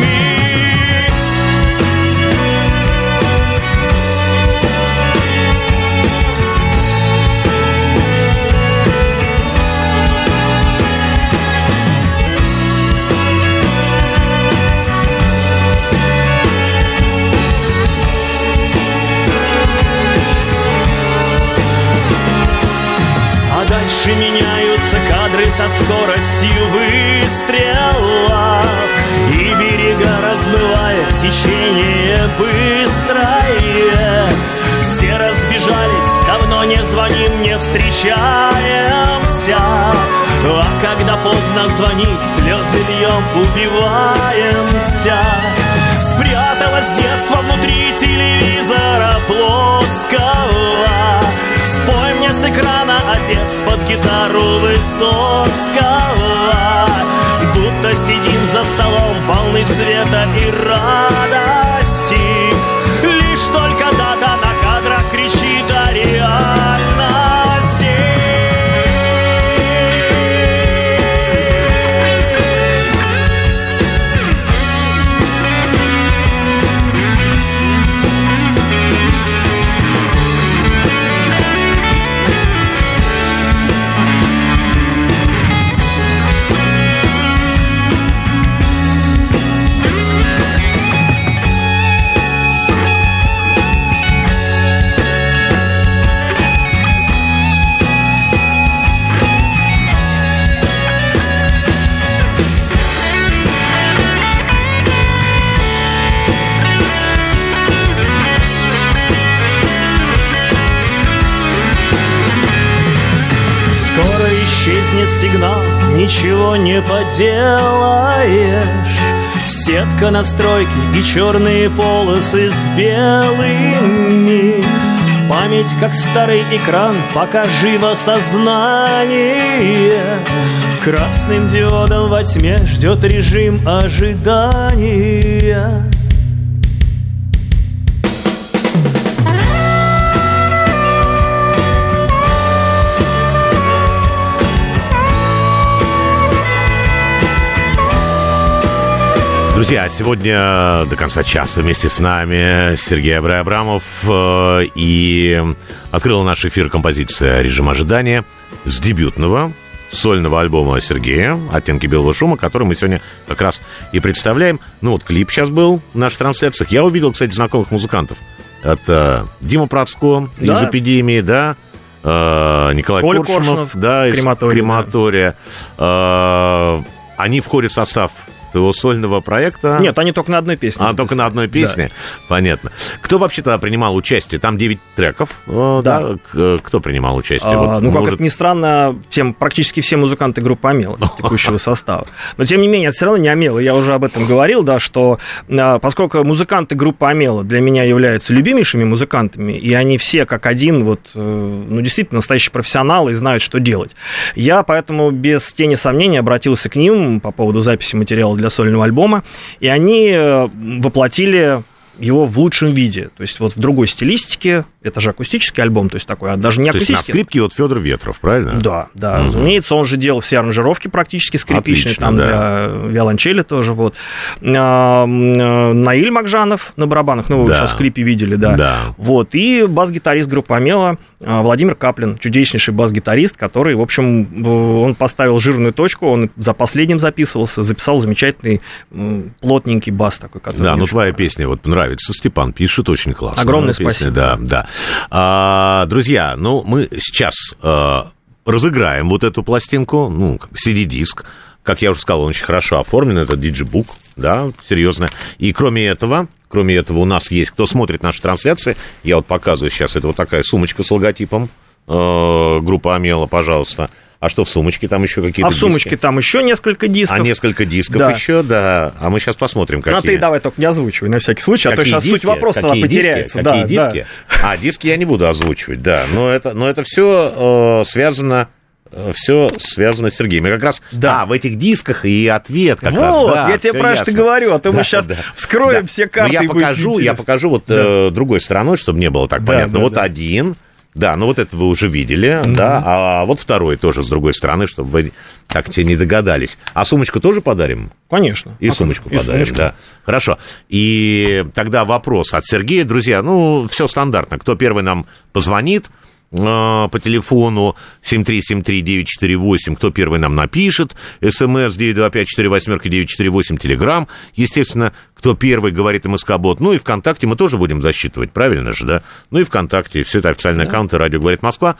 Дальше меняются кадры со скоростью выстрелов. И течение быстрое. Все разбежались, давно не звоним, не встречаемся. А когда поздно звонить, слезы льем, убиваемся. Спряталась с детства внутри телевизора плоского. Спой мне с экрана, отец, под гитару Высоцкого. Будто сидим за столом, полны света и радости. Лишь только дата на кадрах кричит о реальности. Исчезнет сигнал, ничего не поделаешь. Сетка настройки и черные полосы с белыми. Память, как старый экран, пока живо сознание. Красным диодом во тьме ждет режим ожидания. Друзья, сегодня до конца часа вместе с нами Сергей Абрамов, и открыла наш эфир композиция «Режим ожидания» с дебютного сольного альбома Сергея «Оттенки белого шума», который мы сегодня как раз и представляем. Ну вот клип сейчас был в наших трансляциях. Я увидел, кстати, знакомых музыкантов. Это Дима Процко из «Эпидемии», да, Николай Коршунов, да, из «Крематория». Они входят в состав твоего сольного проекта? Нет, они только на одной песне. Только на одной песне? Да. Понятно. Кто вообще тогда принимал участие? Там 9 треков. Да. Кто принимал участие? Как это ни странно, практически все музыканты группы «Омела» текущего состава. Но, тем не менее, это все равно не «Омела». Я уже об этом говорил, да, что поскольку музыканты группы «Омела» для меня являются любимейшими музыкантами, и они все как один, действительно настоящие профессионалы и знают, что делать. Я поэтому без тени сомнений обратился к ним по поводу записи материала для сольного альбома, и они воплотили его в лучшем виде, то есть в другой стилистике. Это же акустический альбом, то есть такой, даже не акустический. То есть на скрипке Федор Ветров, правильно? Да, разумеется, он же делал все аранжировки практически скрипичные, отлично, там для виолончели тоже, Наиль Макжанов на барабанах, вы сейчас в клипе видели, и бас-гитарист группы «Омела» Владимир Каплин, чудеснейший бас-гитарист, который, в общем, он поставил жирную точку, он за последним записывался, записал замечательный плотненький бас такой, который... Да, твоя песня нравится, Степан пишет, очень классно. Огромное спасибо. Да. Друзья, мы сейчас разыграем эту пластинку, CD-диск. Как я уже сказал, он очень хорошо оформлен, это диджибук, да, серьезно. И кроме этого у нас есть, кто смотрит наши трансляции, я показываю сейчас, это такая сумочка с логотипом группы «Омела», пожалуйста. А что в сумочке? Там еще какие-то диски? В сумочке там еще несколько дисков. Несколько дисков еще, да. А мы сейчас посмотрим, какие. Ты давай только не озвучивай на всякий случай, какие а то сейчас диски? Суть вопроса тогда потеряется. Какие диски? Да. Диски я не буду озвучивать, да. Но это все связано с Сергеем. И как раз, в этих дисках и ответ как раз. Я тебе про что говорю, а то мы сейчас вскроем все карты. Я покажу другой стороной, чтобы не было так понятно. Один. Да, это вы уже видели, да, а второй тоже с другой стороны, чтобы вы так те не догадались. А сумочку тоже подарим? Конечно. И сумочку подарим, да. Хорошо. И тогда вопрос от Сергея, друзья, все стандартно. Кто первый нам позвонит по телефону 7373948, кто первый нам напишет, СМС 925-48-948, Телеграм, естественно, кто первый говорит МСК-бот, и ВКонтакте мы тоже будем засчитывать, правильно же, да? И ВКонтакте, все это официальные аккаунты «Радио говорит Москва».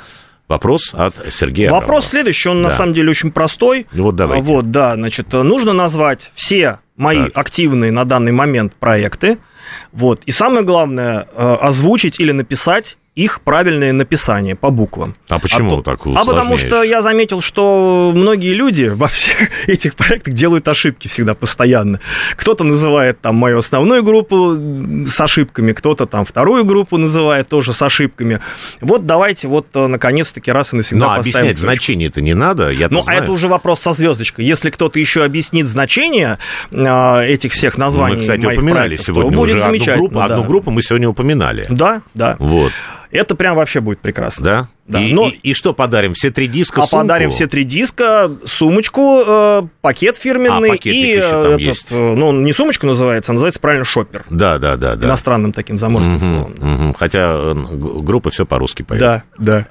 Вопрос от Сергея Вопрос Абрамова. следующий, он на самом деле очень простой. Вот давайте. Вот, да, значит, нужно назвать все мои активные на данный момент проекты. Вот, и самое главное, озвучить или написать их правильное написание по буквам. А почему так сложнее? Потому что я заметил, что многие люди во всех этих проектах делают ошибки всегда, постоянно. Кто-то называет там мою основную группу с ошибками, кто-то там вторую группу называет тоже с ошибками. Вот давайте вот наконец-таки раз и навсегда поставим. Но объяснять значение-то не надо, я-то знаю. А это уже вопрос со звездочкой. Если кто-то еще объяснит значение этих всех названий, мы, кстати, моих упоминали проектов, сегодня будет уже одну группу мы сегодня упоминали. Да, да. Вот. Это прям вообще будет прекрасно. Да? Да. И что подарим? Все 3 диска, сумку? Подарим все 3 диска, сумочку, пакет фирменный. Пакетик еще там есть. Ну, не сумочка называется, а называется правильно шоппер. Да. Иностранным таким заморским словом. Хотя группа все по-русски поет. Да.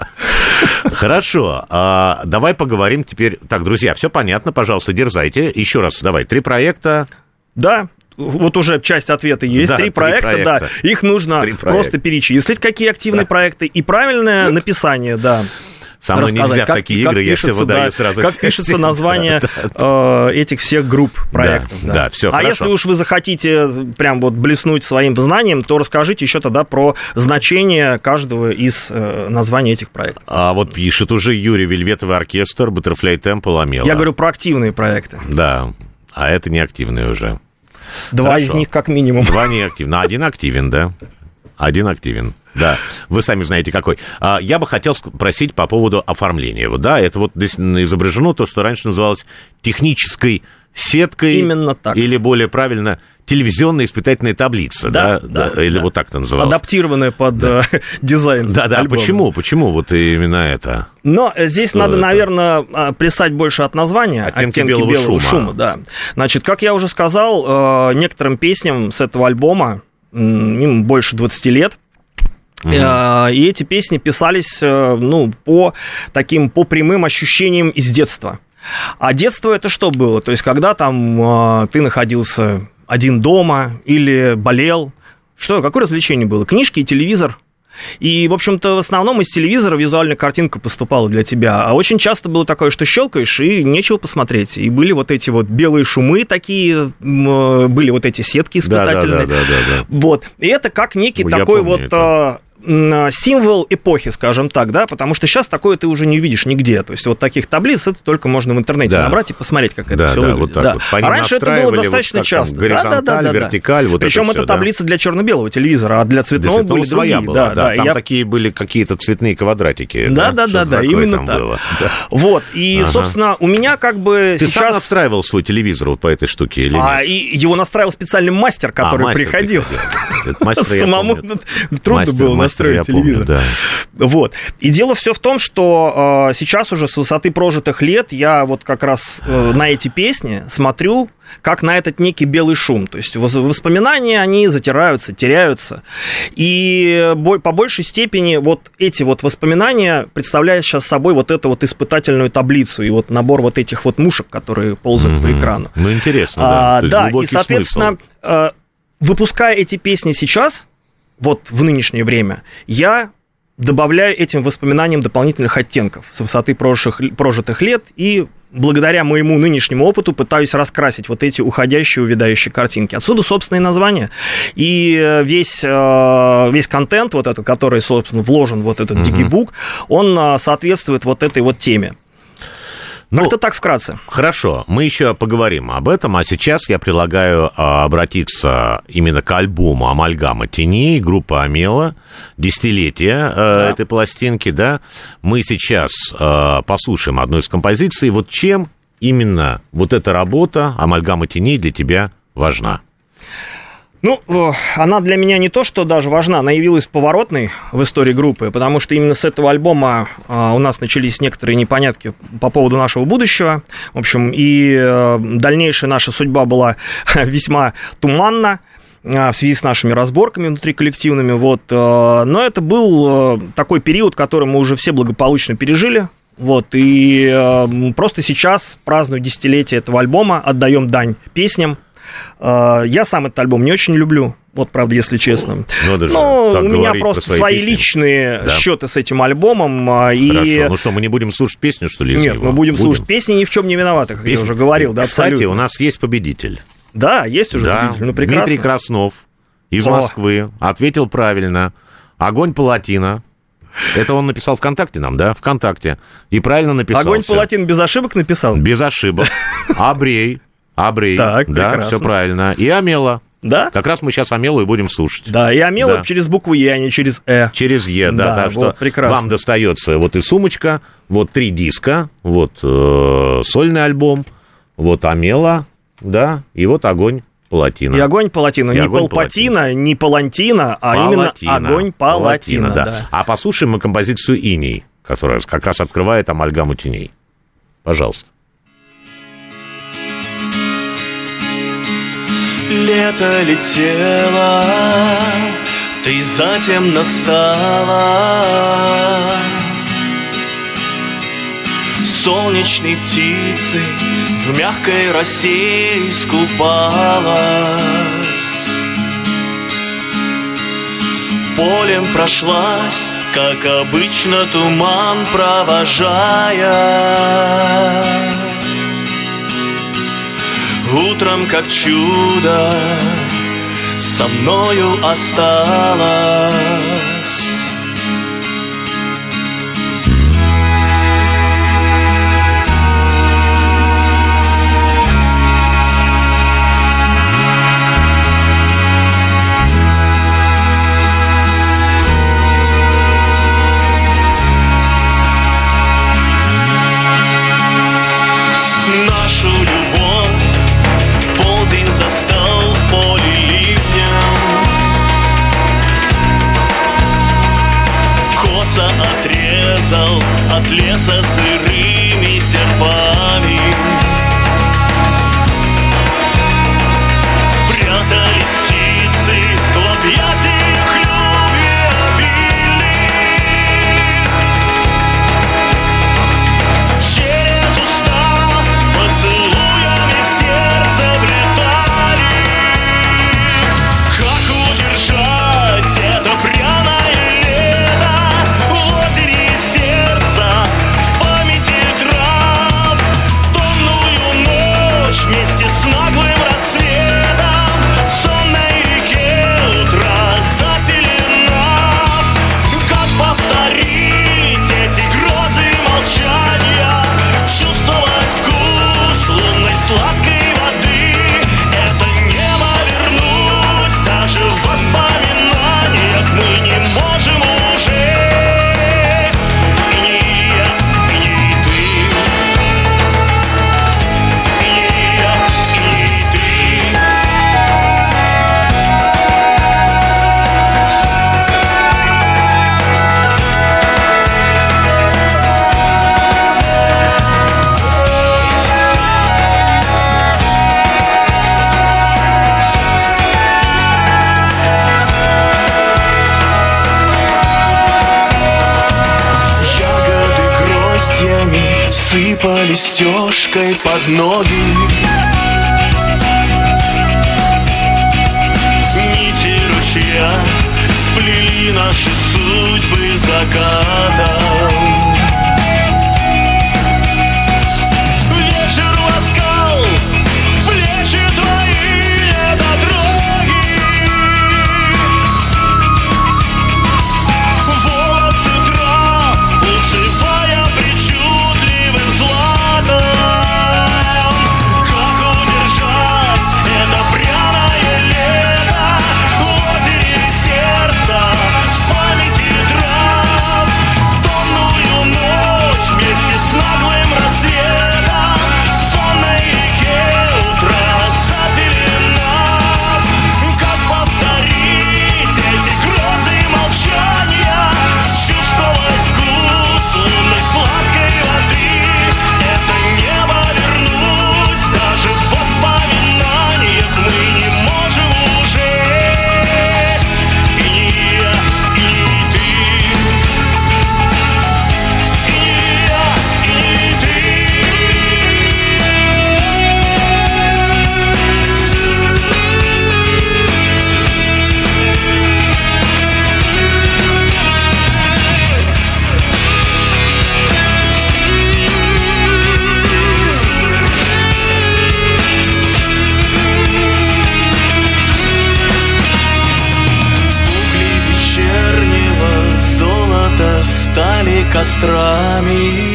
Хорошо. Давай поговорим теперь. Так, друзья, все понятно, пожалуйста, дерзайте. Еще раз, давай, 3 проекта. Да. Вот уже часть ответа есть. Да, 3 проекта, да. Их нужно просто перечислить, какие активные проекты, и правильное написание, да. Со мной нельзя в такие игры, я все выдаю сразу. Как пишется название этих всех групп проектов. Да, все хорошо. А если уж вы захотите прям вот блеснуть своим знанием, то расскажите еще тогда про значение каждого из названий этих проектов. А вот пишет уже Юрий: Вельветовый оркестр, Butterfly Temple, Амела. Я говорю про активные проекты. Да, а это не активные уже. 2 из них как минимум. 2 не активны. 1 активен, да. 1 активен. Да, вы сами знаете какой. Я бы хотел спросить по поводу оформления. Да, это вот здесь изображено то, что раньше называлось технической сеткой. Именно так. Или более правильно, телевизионная испытательная таблица. Да. Или вот так это называлось. Адаптированная под дизайн. Да. Почему? Почему вот именно это? Но здесь надо, наверное, плясать больше от названия. Оттенки белого шума. Да. Значит, как я уже сказал, некоторым песням с этого альбома им больше 20 лет. И эти песни писались, по прямым ощущениям из детства. А детство это что было? То есть, когда там ты находился один дома или болел, какое развлечение было? Книжки и телевизор. И, в общем-то, в основном из телевизора визуальная картинка поступала для тебя. А очень часто было такое, что щелкаешь, и нечего посмотреть. И были вот эти вот белые шумы такие, были вот эти сетки испытательные. Да. Вот. И это как некий такой вот... символ эпохи, скажем так, да, потому что сейчас такое ты уже не увидишь нигде. То есть вот таких таблиц это только можно в интернете набрать и посмотреть, как это все выглядит. Вот так вот. А раньше это было достаточно часто. Горизонталь, вертикаль, вот причем это таблица для черно-белого телевизора, а для цветного были своя другие. Была, да. Там такие были какие-то цветные квадратики. Да, именно так. Было. Вот, и, собственно, у меня как бы ты сейчас... Ты сам настраивал свой телевизор вот по этой штуке или нет? И его настраивал специальный мастер, который приходил. Самому трудно было настроить телевизор. Да. Вот. И дело все в том, что сейчас уже с высоты прожитых лет я вот как раз на эти песни смотрю как на этот некий белый шум. То есть воспоминания, они затираются, теряются. И по большей степени вот эти вот воспоминания представляют сейчас собой вот эту вот испытательную таблицу и вот набор вот этих вот мушек, которые ползают по экрану. Ну, интересно, да. Да, и, соответственно, выпуская эти песни сейчас, вот в нынешнее время, я добавляю этим воспоминаниям дополнительных оттенков с высоты прожитых лет и благодаря моему нынешнему опыту пытаюсь раскрасить вот эти уходящие, увядающие картинки. Отсюда, собственно, и название. И весь контент, вот этот, который, собственно, вложен, вот этот дигибук, он соответствует вот этой вот теме. Как-то так вкратце. Хорошо, мы еще поговорим об этом, а сейчас я предлагаю обратиться именно к альбому «Амальгама теней», группа «Амела», десятилетие этой пластинки, да. Мы сейчас послушаем одну из композиций. Вот чем именно вот эта работа «Амальгама теней» для тебя важна? Ну, она для меня не то, что даже важна, она явилась поворотной в истории группы, потому что именно с этого альбома у нас начались некоторые непонятки по поводу нашего будущего. В общем, и дальнейшая наша судьба была весьма туманна в связи с нашими разборками внутриколлективными. Вот. Но это был такой период, который мы уже все благополучно пережили. Вот, и просто сейчас празднуя десятилетие этого альбома, отдаем дань песням. Я сам этот альбом не очень люблю, Вот, правда, если честно. Но у меня просто свои песни. Личные счеты с этим альбомом. Хорошо. Ну что, мы не будем слушать песню, что ли? Нет, мы будем слушать песни, ни в чем не виноваты, как я уже говорил. Да, кстати, абсолютно. У нас есть победитель. Да, есть уже победитель. Ну, прекрасно. Дмитрий Краснов из Москвы ответил правильно. «Огонь Палатина». Это он написал ВКонтакте нам, да? ВКонтакте. И правильно написал. «Огонь Палатин» без ошибок написал? Без ошибок. Абрей. Так, да, все правильно. И Амела. Да? Как раз мы сейчас Амелу и будем слушать. Да, и Амела через букву Е, а не через Э. Через Е, да. Так вот, что прекрасно. Вам достается вот и сумочка, вот 3 диска, вот сольный альбом, вот Амела, да, и вот «Огонь Палатина». И «Огонь Палатина». Не Палпатина, не Палантина, а именно «Огонь Палатина». Да. А послушаем мы композицию «Иней», которая как раз открывает амальгаму теней. Пожалуйста. Лето летело, ты затемно встала, солнечной птицей в мягкой росе искупалась, полем прошлась, как обычно, туман провожая. Утром, как чудо, со мною осталось. Нашу любовь полдень застал в поле ливнем, косо отрезал от леса сырыми серпами. Прятались птицы в объятиях любви обильных, через уста поцелуями в сердце влетали. Как удержать это пряное лето в озере сердца, в памяти трав, томную ночь вместе с наглым рассветом, в сонной реке утра запеленав. Как повторить эти грозы молчания, чувствовать вкус лунной сладкой воды, это небо вернуть даже в воспоминаниях мы не можем уже. И не я, и не ты, и не я, и не ты. Ягоды гроздьями сыпали стежкой под ноги, нити ручья сплели наши судьбы закатом. Вечер ласкал плечи твои недотроги, волосы трав усыпая причудливым златом. Как кострами,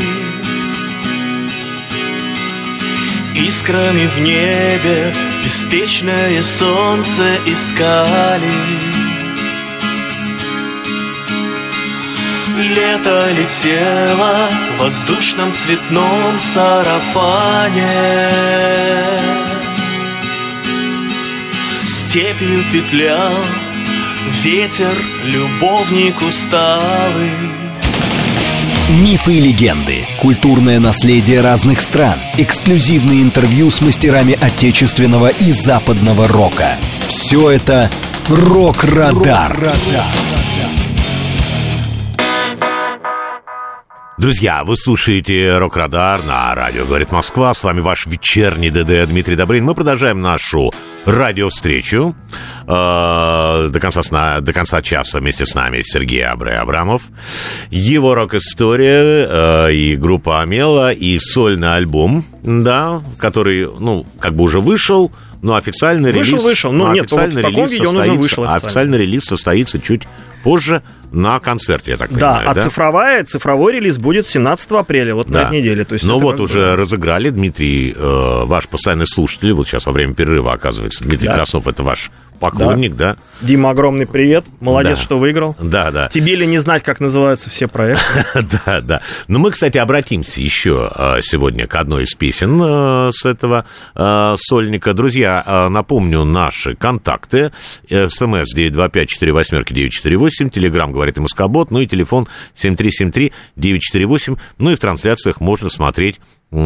искрами в небе беспечное солнце искали. Лето летело в воздушном цветном сарафане, степью петлял ветер, любовник усталый. Мифы и легенды, культурное наследие разных стран, эксклюзивные интервью с мастерами отечественного и западного рока. Все это «Рок-Радар». Друзья, вы слушаете «Рок-Радар» на радио «Говорит Москва». С вами ваш вечерний ДД Дмитрий Добрынин. Мы продолжаем нашу радиовстречу. До конца часа вместе с нами Сергей Абрамов. Его рок-история и группа «Амела», и сольный альбом, да, который, как бы уже вышел, но официальный релиз... Вышел. Нет, вот в таком виде он уже вышел. Официальный релиз состоится чуть позже на концерте, я так понимаю. Да, цифровой релиз будет 17 апреля, вот на этой неделе. То есть уже разыграли, Дмитрий, ваш постоянный слушатель, вот сейчас во время перерыва, оказывается, Дмитрий Краснов, это ваш поклонник, да? Дима, огромный привет, молодец, что выиграл. Да. Тебе ли не знать, как называются все проекты? Да. Но мы, кстати, обратимся еще сегодня к одной из песен с этого сольника. Друзья, напомню наши контакты. СМС 925-48-948, Телеграм «Говорит МСК-бот», ну и телефон 7373-948. Ну и в трансляциях можно смотреть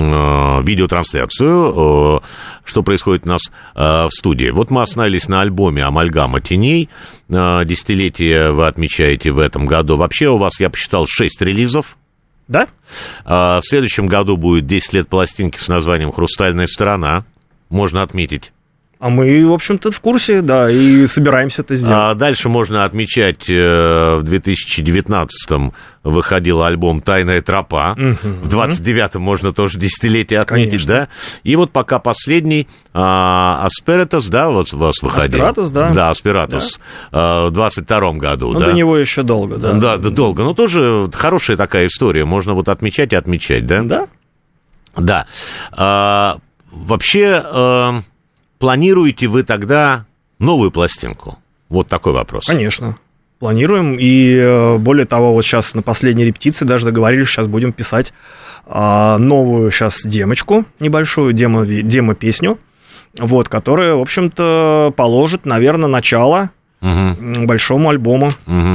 видеотрансляцию, что происходит у нас в студии. Вот мы остановились на альбоме «Амальгама теней». Десятилетие вы отмечаете в этом году. Вообще у вас, я посчитал, 6 релизов. Да? В следующем году будет 10 лет пластинки с названием «Хрустальная сторона». Можно отметить. А мы, в общем-то, в курсе, да, и собираемся это сделать. Дальше можно отмечать, в 2019-м выходил альбом «Тайная тропа». В 29-м можно тоже десятилетие отметить, конечно. Да? И вот пока последний «Аспиратус», да, вот у вас выходил. «Аспиратус», да. Да, «Аспиратус», в 22-м году, да. До него еще долго, да. Да, долго, но тоже хорошая такая история, можно вот отмечать и отмечать, да? Да. Да. Вообще... Планируете вы тогда новую пластинку? Вот такой вопрос. Конечно. Планируем. И более того, вот сейчас на последней репетиции даже договорились, сейчас будем писать новую сейчас демочку, небольшую демо-песню, вот, которая, в общем-то, положит, наверное, начало большому альбому.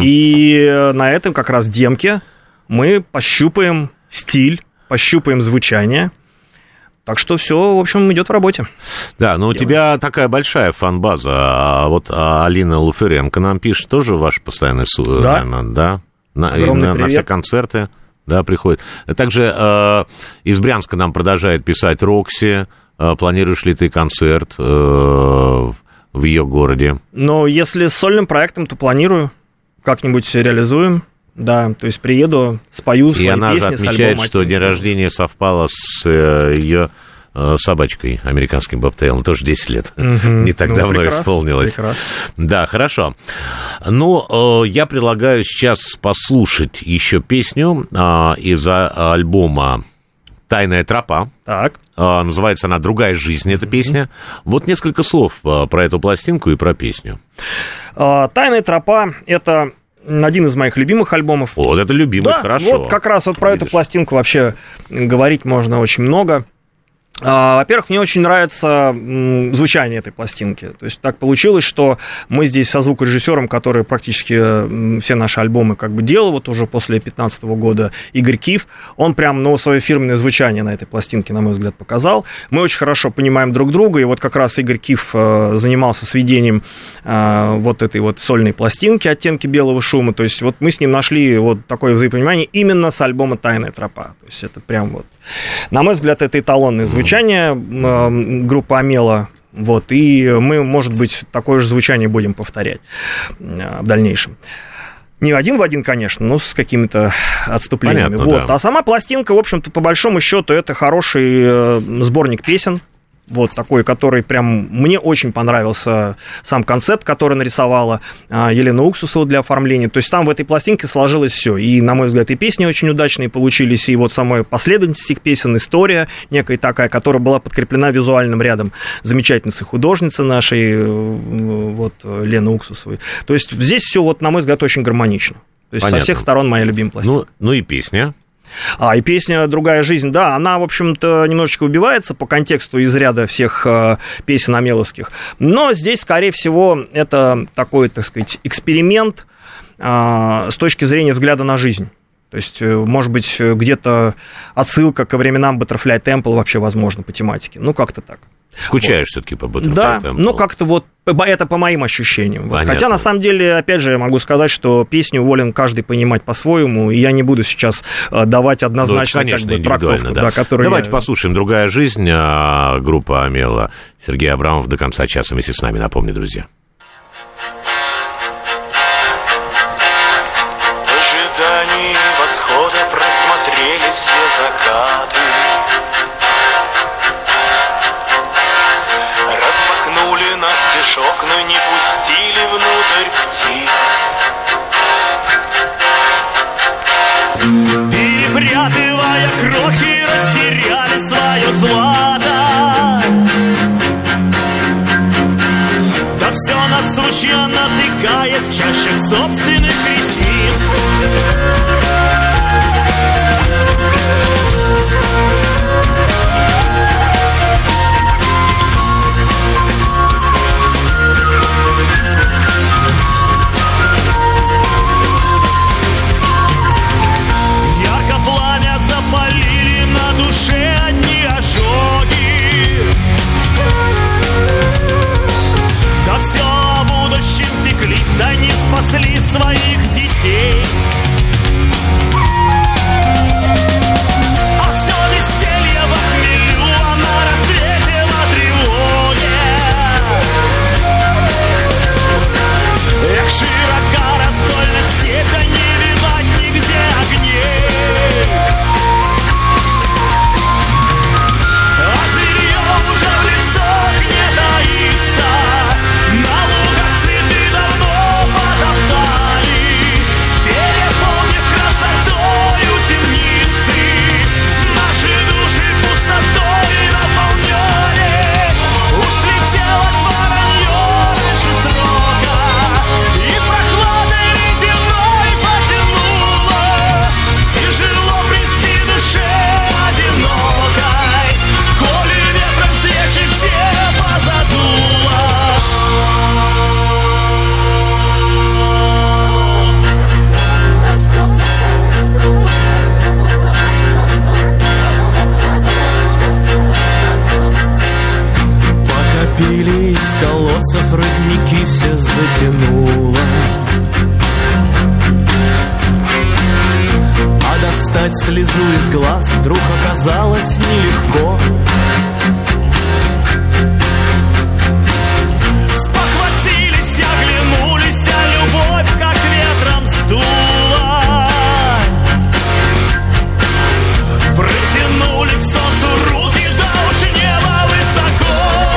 И на этом как раз демке мы пощупаем стиль, пощупаем звучание. Так что все, в общем, идет в работе. Да, но у тебя такая большая фан-база. А вот Алина Луференко нам пишет, тоже ваш постоянный да? На все концерты, да, приходит. Также из Брянска нам продолжает писать Рокси. Планируешь ли ты концерт в ее городе? Но если с сольным проектом, то планирую. Как-нибудь реализуем. Да, то есть приеду, спою свои песни. И она же отмечает, что день рождения совпало с ее собачкой, американским бобтейлом, тоже 10 лет. Не так давно исполнилось. Прекрасно. Да, хорошо. Ну, я предлагаю сейчас послушать еще песню из альбома «Тайная тропа». Так. Называется она «Другая жизнь», эта песня. Вот несколько слов про эту пластинку и про песню. «Тайная тропа» — это... один из моих любимых альбомов. Вот это любимый, да, хорошо. Вот как раз вот про эту пластинку вообще говорить можно очень много. Во-первых, мне очень нравится звучание этой пластинки. То есть так получилось, что мы здесь со звукорежиссером, который практически все наши альбомы как бы делал, вот уже после 2015 года, Игорь Киф, он прям, свое фирменное звучание на этой пластинке, на мой взгляд, показал. Мы очень хорошо понимаем друг друга, и вот как раз Игорь Киф занимался сведением вот этой вот сольной пластинки «Оттенки белого шума». То есть вот мы с ним нашли вот такое взаимопонимание именно с альбома «Тайная тропа». То есть это прям вот, на мой взгляд, это эталонное звучание группы «Амела». Вот, и мы, может быть, такое же звучание будем повторять в дальнейшем. Не один в один, конечно, но с какими-то отступлениями. Понятно, вот. Да. А сама пластинка, в общем-то, по большому счету, это хороший сборник песен. вот такой, который прям мне очень понравился сам концепт, который нарисовала Елена Уксусова для оформления. То есть там в этой пластинке сложилось все. И, на мой взгляд, и песни очень удачные получились, и вот самая последовательность этих песен, история некая такая, которая была подкреплена визуальным рядом замечательницы художницы нашей, вот, Лены Уксусовой. То есть здесь все, вот, на мой взгляд, очень гармонично. То есть со всех сторон моя любимая пластинка. Ну и песня. И песня «Другая жизнь», да, она, в общем-то, немножечко убивается по контексту из ряда всех песен амеловских, но здесь, скорее всего, это такой, так сказать, эксперимент с точки зрения взгляда на жизнь. То есть, может быть, где-то отсылка ко временам Butterfly Temple вообще возможно по тематике, ну, как-то так. Скучаешь вот. все-таки по Butterfly Да, Temple? ну, как-то вот это по моим ощущениям. Вот. Хотя, на самом деле, опять же, я могу сказать, что песню волен каждый понимать по-своему, и я не буду сейчас давать однозначно, ну, конечно, как бы, трактовку, да, которую Давайте послушаем «Другая жизнь», группа Амела. Сергей Абрамов до конца часа вместе с нами, напомню, друзья. В ожидании восхода просмотрели все закаты. Распахнули настежь окна, не пустили внутрь птиц. Перепрятывая крохи, растеряли свое злато. Да все насущья, натыкаясь чаще в собственных ресниц. Запалили на душе одни ожоги. Да все о будущем пеклись, да не спасли своих детей. А все веселье в хмелю, а на рассвете на тревоге. Эх, широка раздольна степь, да не видать нигде огней. Пили из колодцев, родники все затянуло. А достать слезу из глаз вдруг оказалось нелегко. Спохватились, оглянулись, а любовь как ветром сдула. Протянули к солнцу руки, да уж небо высоко.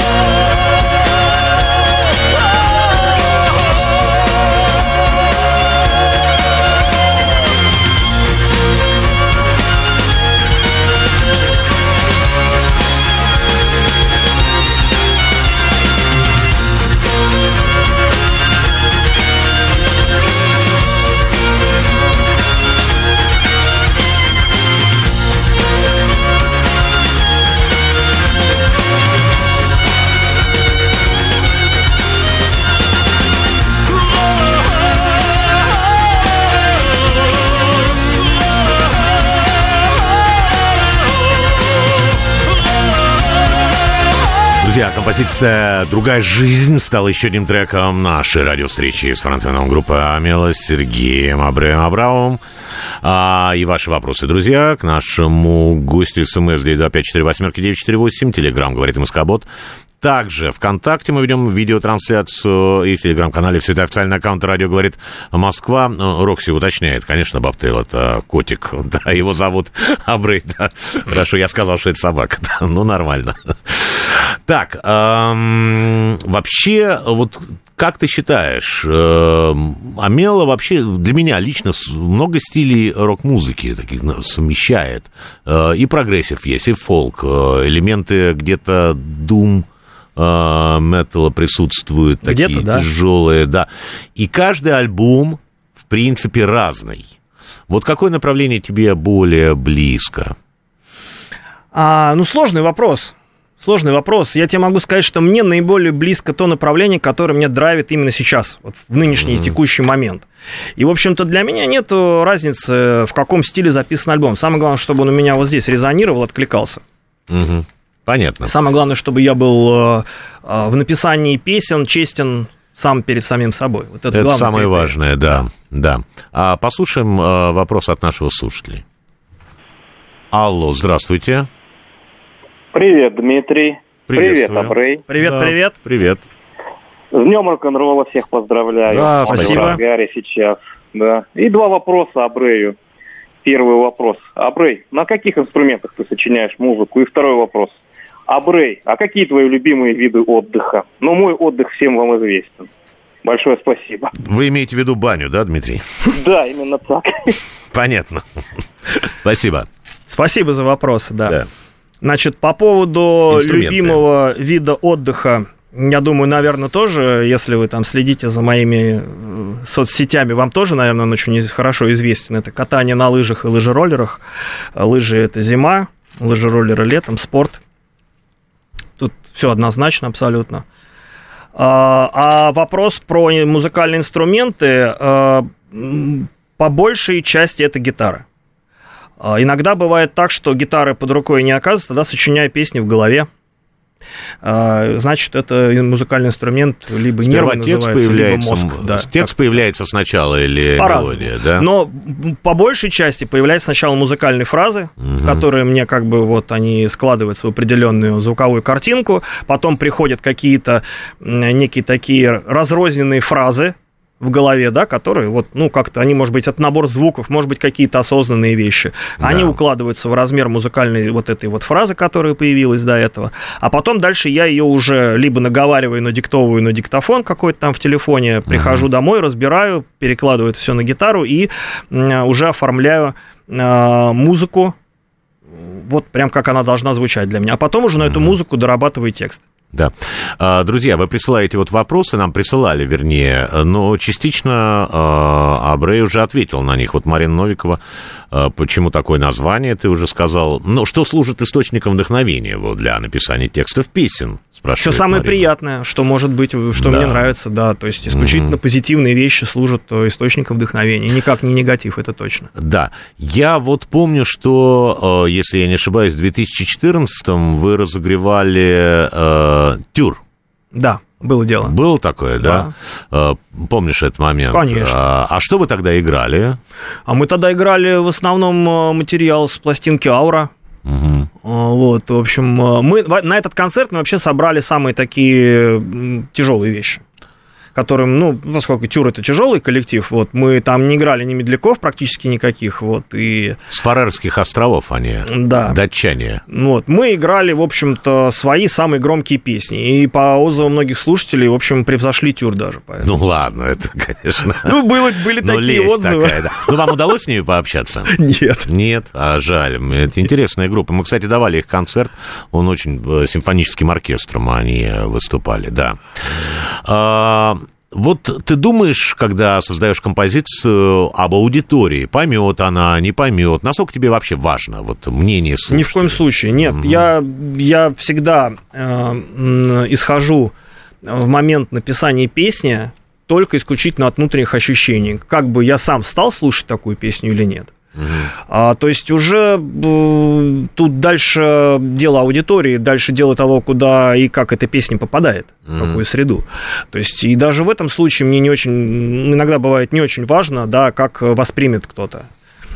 Друзья, композиция «Другая жизнь» стала еще одним треком нашей радиовстречи с фронтменом группы Амела Сергеем Абрамовым. И ваши вопросы, друзья, к нашему гостю СМС 925-48-948, Телеграм, говорит МСК-бот. Также ВКонтакте мы ведем видеотрансляцию, и в Телеграм-канале все это официальный аккаунт «Радио говорит Москва». Рокси уточняет, конечно, Бобтейл — это котик, да, его зовут Абрей, да. Хорошо, я сказал, что это собака, да, ну, нормально. Так, вообще, вот как ты считаешь, Омела вообще для меня лично много стилей рок-музыки таких совмещает. И прогрессив есть, и фолк, элементы где-то дум, металла присутствуют, такие тяжелые, да. И каждый альбом, в принципе, разный. Вот какое направление тебе более близко? Ну, сложный вопрос. Сложный вопрос. Я тебе могу сказать, что мне наиболее близко то направление, которое меня драйвит именно сейчас, вот в нынешний текущий момент. И, в общем-то, для меня нет разницы, в каком стиле записан альбом. Самое главное, чтобы он у меня вот здесь резонировал, откликался. Понятно. Самое главное, чтобы я был в написании песен честен сам перед самим собой. Вот это самое важное, да. А послушаем вопрос от нашего слушателя. Алло, здравствуйте. Привет, Дмитрий. Привет, Абрей. Привет. Привет. С днем рок-н-ролла всех поздравляю. Да, спасибо. Гарри сейчас. Да. И два вопроса Абрею. Первый вопрос. Абрей, на каких инструментах ты сочиняешь музыку? И второй вопрос. Абрей, а какие твои любимые виды отдыха? Ну, мой отдых всем вам известен. Большое спасибо. Вы имеете в виду баню, да, Дмитрий? Да, именно так. Понятно. Спасибо. Спасибо за вопросы, да. Значит, по поводу любимого вида отдыха, я думаю, наверное, тоже, если вы там следите за моими соцсетями, вам тоже, наверное, он очень хорошо известен. Это катание на лыжах и лыжероллерах. Лыжи — это зима, лыжероллеры — летом, спорт. Тут все однозначно абсолютно. А вопрос про музыкальные инструменты, по большей части это гитара. Иногда бывает так, что гитары под рукой не оказывается, тогда сочиняю песни в голове. Значит, это музыкальный инструмент, либо нервы называется, либо мозг. Да, текст появляется сначала или мелодия, да? Но по большей части появляются сначала музыкальные фразы, которые мне как бы вот они складываются в определенную звуковую картинку, потом приходят какие-то некие такие разрозненные фразы в голове, да, которые вот, ну, как-то, они, может быть, это набор звуков, может быть, какие-то осознанные вещи. Они укладываются в размер музыкальной вот этой вот фразы, которая появилась до этого, а потом дальше я ее уже либо наговариваю, надиктовываю на диктофон какой-то там в телефоне, прихожу домой, разбираю, перекладываю это все на гитару и уже оформляю музыку, вот прям как она должна звучать для меня, а потом уже на эту музыку дорабатываю текст. Да. Друзья, вы присылаете вот вопросы, нам присылали, вернее, но частично Абрей уже ответил на них. Вот Марина Новикова, почему такое название, ты уже сказал. Ну, что служит источником вдохновения вот, для написания текстов песен? Все самое Марина. Приятное, что может быть, что мне нравится, да, то есть исключительно позитивные вещи служат источником вдохновения, никак не негатив, это точно. Да, я вот помню, что, если я не ошибаюсь, в 2014-м вы разогревали «Тюр». Да, было дело. Было такое, да? Помнишь этот момент? Конечно. А что вы тогда играли? А мы тогда играли в основном материал с пластинки «Аура». Вот, в общем, мы на этот концерт мы вообще собрали самые такие тяжелые вещи, которым, ну, поскольку «Тюр» — это тяжелый коллектив, вот, мы там не играли ни медляков практически никаких, вот, и... С Фарерских островов они, датчане. Вот, мы играли, в общем-то, свои самые громкие песни, и по отзывам многих слушателей, в общем, превзошли «Тюр» даже, поэтому. Ну, ладно, это, конечно... Ну, были такие отзывы. Ну, вам удалось с ними пообщаться? Нет. Нет? А жаль, это интересная группа. Мы, кстати, давали их концерт, он очень симфоническим оркестром они выступали, да. Вот ты думаешь, когда создаешь композицию, об аудитории, поймет она, не поймет, насколько тебе вообще важно вот мнение слушателей? Ни в коем случае, нет. Я всегда исхожу в момент написания песни только исключительно от внутренних ощущений, как бы я сам стал слушать такую песню или нет. То есть уже тут дальше дело аудитории, дальше дело того, куда и как эта песня попадает, в какую среду. То есть и даже в этом случае мне не очень, иногда бывает не очень важно, да, как воспримет кто-то.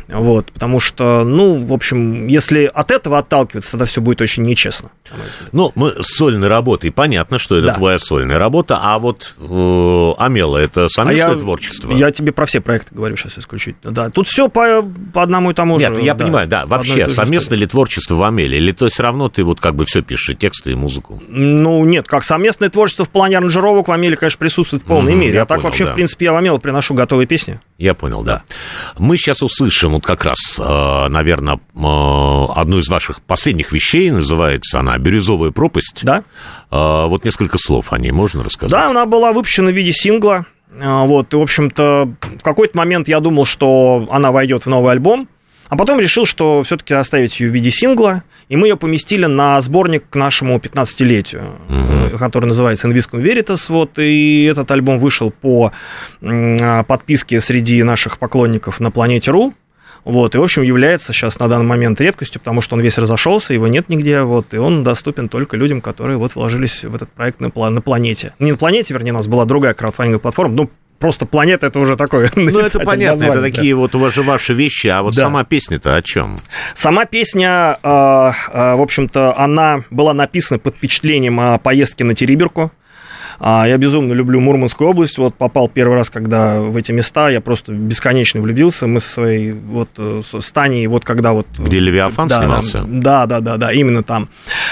Вот, потому что, ну, в общем, если от этого отталкиваться, тогда все будет очень нечестно. Ну, мы с сольной работой, понятно, что это твоя сольная работа, а вот Амела, это совместное творчество? Я тебе про все проекты говорю сейчас исключительно, да. Тут все по одному и тому же. Нет, я понимаю, да, вообще, совместное ли творчество в Амеле, или то все равно ты вот как бы все пишешь, и тексты, и музыку? Ну, нет, как совместное творчество в плане аранжировок в Амеле, конечно, присутствует в полной мере. А так понял, вообще, в принципе, я в Амелу приношу готовые песни. Я понял, да. Мы сейчас услышим вот как раз, наверное, одну из ваших последних вещей, называется она «Бирюзовая пропасть». Да. Вот несколько слов о ней можно рассказать? Да, она была выпущена в виде сингла. Вот, и, в общем-то, в какой-то момент я думал, что она войдет в новый альбом, а потом решил, что все-таки оставить ее в виде сингла, и мы ее поместили на сборник к нашему 15-летию, который называется «Inviscum Veritas», вот, и этот альбом вышел по подписке среди наших поклонников на Планете.ру, вот, и, в общем, является сейчас на данный момент редкостью, потому что он весь разошелся, его нет нигде, вот, и он доступен только людям, которые вот вложились в этот проект на Планете. Не на Планете, вернее, у нас была другая краудфандинговая платформа, ну, просто «Планета» — это уже такое... Ну, это понятно, это такие вот ваши вещи, а вот сама песня-то о чем? Сама песня, в общем-то, она была написана под впечатлением о поездке на Териберку. Я безумно люблю Мурманскую область, вот попал первый раз, когда в эти места, я просто бесконечно влюбился, мы со своей вот с Таней, вот когда вот... Где Левиафан снимался? Да, именно там.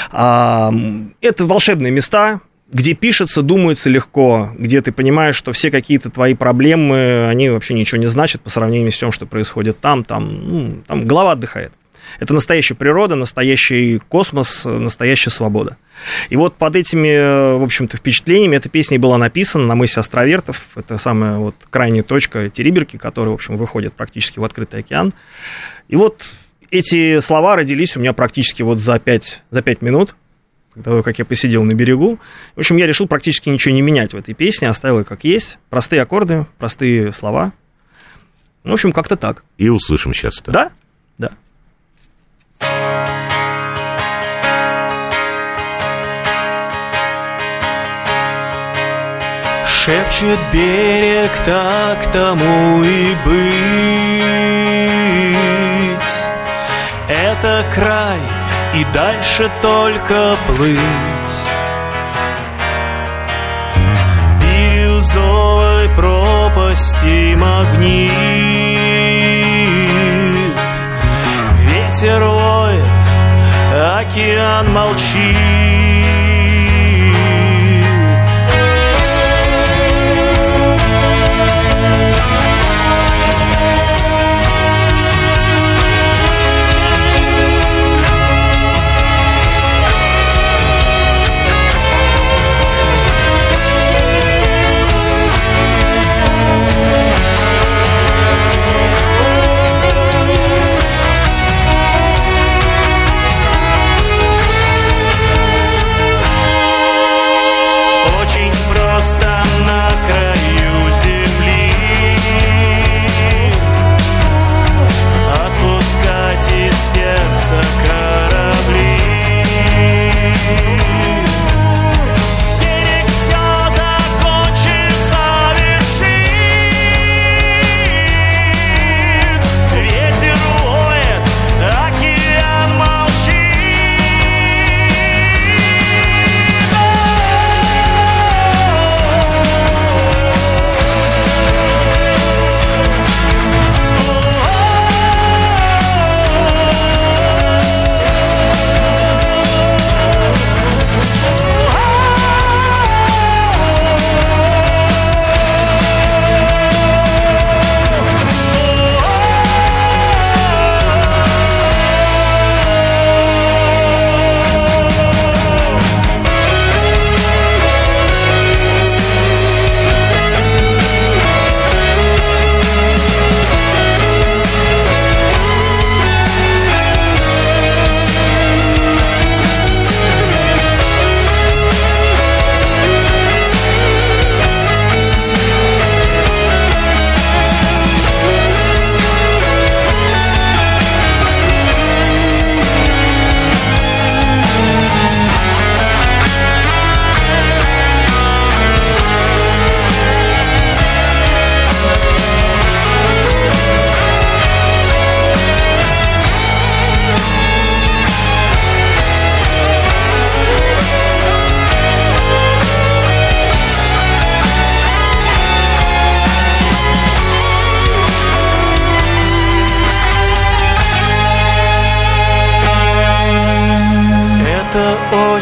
Это волшебные места, где пишется, думается легко, где ты понимаешь, что все какие-то твои проблемы, они вообще ничего не значат по сравнению с тем, что происходит там голова отдыхает. Это настоящая природа, настоящий космос, настоящая свобода. И вот под этими, в общем-то, впечатлениями эта песня была написана на мысе Островертов. Это самая вот крайняя точка Териберки, которая, в общем, выходит практически в открытый океан. И вот эти слова родились у меня практически вот за 5 минут, как я посидел на берегу. В общем, я решил практически ничего не менять в этой песне, оставил ее как есть. Простые аккорды, простые слова. В общем, как-то так. И услышим сейчас это. Да. Шепчет берег, так тому и быть. Это край, и дальше только плыть. Бирюзовой пропасти магнит. Ветер воет, океан молчит.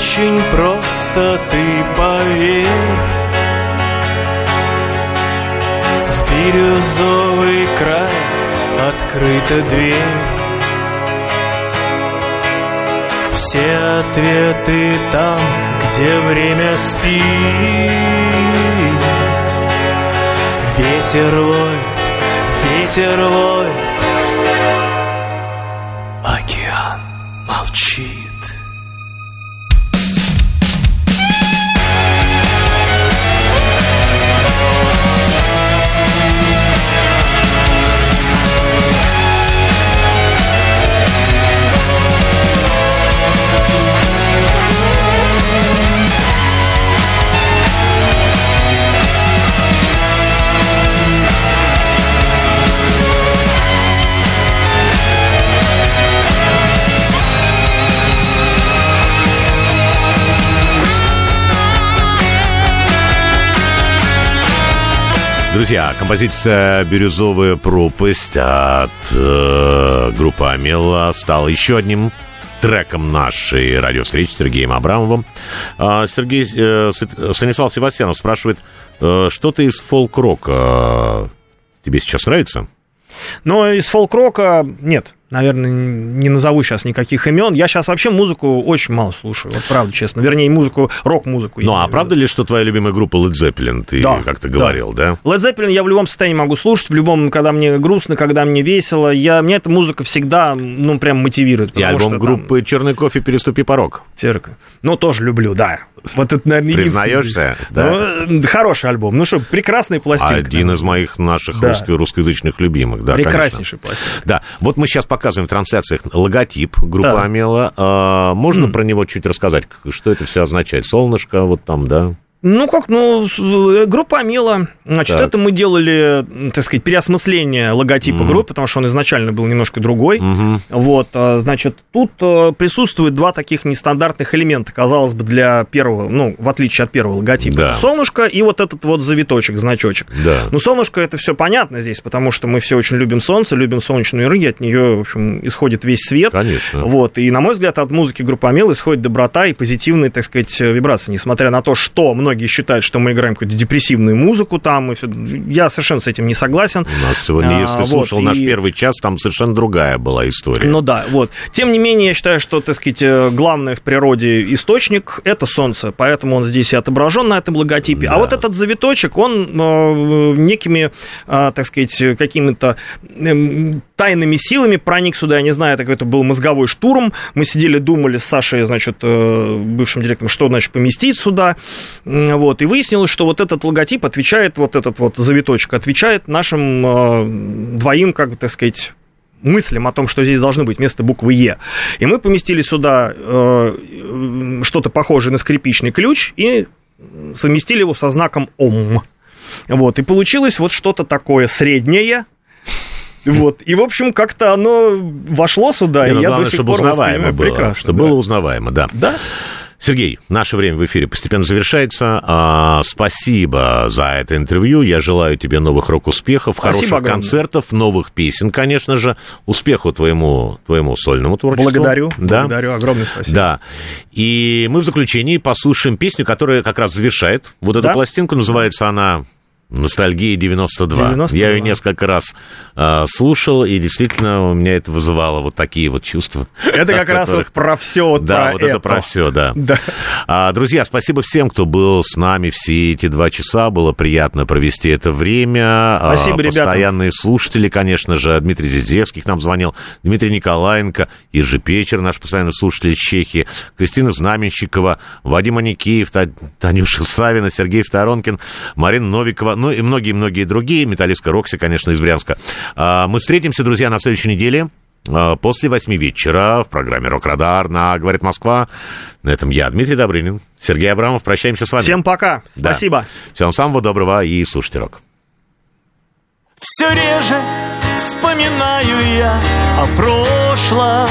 очень просто, ты поверь. В бирюзовый край открыта дверь. Все ответы там, где время спит. Ветер воет, океан молчит. Друзья, композиция «Бирюзовая пропасть» от группы «Амела» стала еще одним треком нашей радиовстречи с Сергеем Абрамовым. Станислав Севастьянов спрашивает, что-то из фолк-рока тебе сейчас нравится? Но из фолк-рока нет. Наверное, не назову сейчас никаких имен. Я сейчас вообще музыку очень мало слушаю, вот правда, честно. Вернее, музыку, рок-музыку. Ну, а правда ли, что твоя любимая группа Led Zeppelin? Ты как-то говорил, да? Led Zeppelin я в любом состоянии могу слушать, в любом, когда мне грустно, когда мне весело. Меня эта музыка всегда, прям мотивирует. И альбом группы «Черный кофе. Переступи порог». Тоже люблю, да. Вот это, наверное, признаешься? Да. Хороший альбом. Ну что, прекрасная пластинка. Один из моих наших русскоязычных любимых, да, прекраснейший пластинка. Да. Вот мы сейчас показываем в трансляциях логотип группы «Амела». Можно про него чуть рассказать? Что это все означает? Солнышко вот там, да? Группа «Амела», значит, это мы делали, так сказать, переосмысление логотипа группы, потому что он изначально был немножко другой. Вот, значит, тут присутствуют два таких нестандартных элемента, казалось бы, для первого, в отличие от первого логотипа. Да. Солнышко и вот этот вот завиточек, значочек. Да. Солнышко, это все понятно здесь, потому что мы все очень любим солнце, любим солнечную энергию, от нее, в общем, исходит весь свет. Конечно. Вот, и, на мой взгляд, от музыки группы «Амела» исходит доброта и позитивные, так сказать, вибрации, несмотря на то, что многие считают, что мы играем какую-то депрессивную музыку там, и все. Я совершенно с этим не согласен. У нас сегодня, если слушал наш первый час, там совершенно другая была история. Тем не менее, я считаю, что, так сказать, главное в природе источник — это солнце, поэтому он здесь и отображен на этом логотипе. Да. А вот этот завиточек, он некими, так сказать, какими-то тайными силами проник сюда, я не знаю, это был мозговой штурм. Мы сидели, думали с Сашей, значит, бывшим директором, что, значит, поместить сюда. Вот, и выяснилось, что вот этот логотип отвечает, вот этот вот завиточек отвечает нашим двоим, как бы, так сказать, мыслям о том, что здесь должны быть вместо буквы «Е». И мы поместили сюда что-то похожее на скрипичный ключ и совместили его со знаком «Ом». Вот, и получилось вот что-то такое среднее. Вот, и, в общем, как-то оно вошло сюда, и я до сих пор воспринимаю прекрасно. Чтобы было узнаваемо, да. Да. Сергей, наше время в эфире постепенно завершается. Спасибо за это интервью. Я желаю тебе новых рок-успехов, хороших концертов, новых песен, конечно же. Успеху твоему сольному творчеству. Благодарю, огромное спасибо. Да. И мы в заключении послушаем песню, которая как раз завершает вот эту пластинку. Называется она «Ностальгия 92». Я ее несколько раз слушал, и действительно у меня это вызывало вот такие вот чувства. Это как раз вот про все. Да, вот это про все, да. Друзья, спасибо всем, кто был с нами все эти 2 часа. Было приятно провести это время. Спасибо, ребята. Постоянные слушатели, конечно же. Дмитрий Зизевский к нам звонил, Дмитрий Николаенко, Ежи Печер, наш постоянный слушатель из Чехии, Кристина Знаменщикова, Вадим Аникеев, Танюша Савина, Сергей Сторонкин, Марина Новикова, и многие-многие другие, металлистка Рокси, конечно, из Брянска. Мы встретимся, друзья, на следующей неделе после 8 вечера в программе «Рок-Радар» на «Говорит Москва». На этом я, Дмитрий Добрынин, Сергей Абрамов. Прощаемся с вами. Всем пока. Да. Спасибо. Всем самого доброго и слушайте рок. Все реже вспоминаю я о прошлом,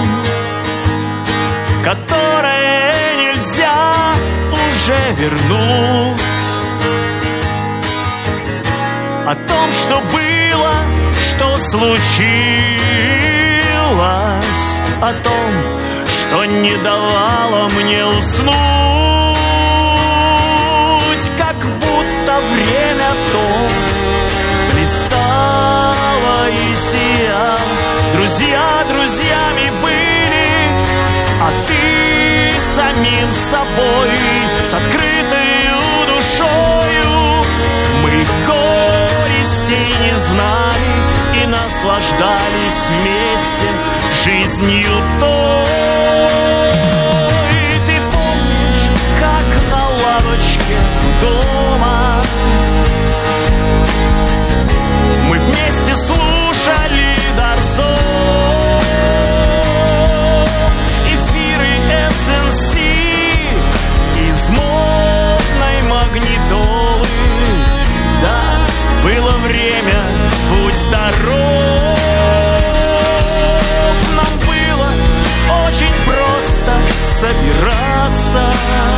которое нельзя уже вернуть. О том, что было, что случилось, о том, что не давало мне уснуть, как будто время то блистало и сияло. Друзья друзьями были, а ты самим собой, с открытою душою. Мы горестей не знали и наслаждались вместе жизнью той. Ты помнишь, как на лавочке дома мы вместе слушали Дарсо, эфиры SNC из модной магнитолы. Да, было время, будь здоров. Нам было очень просто собираться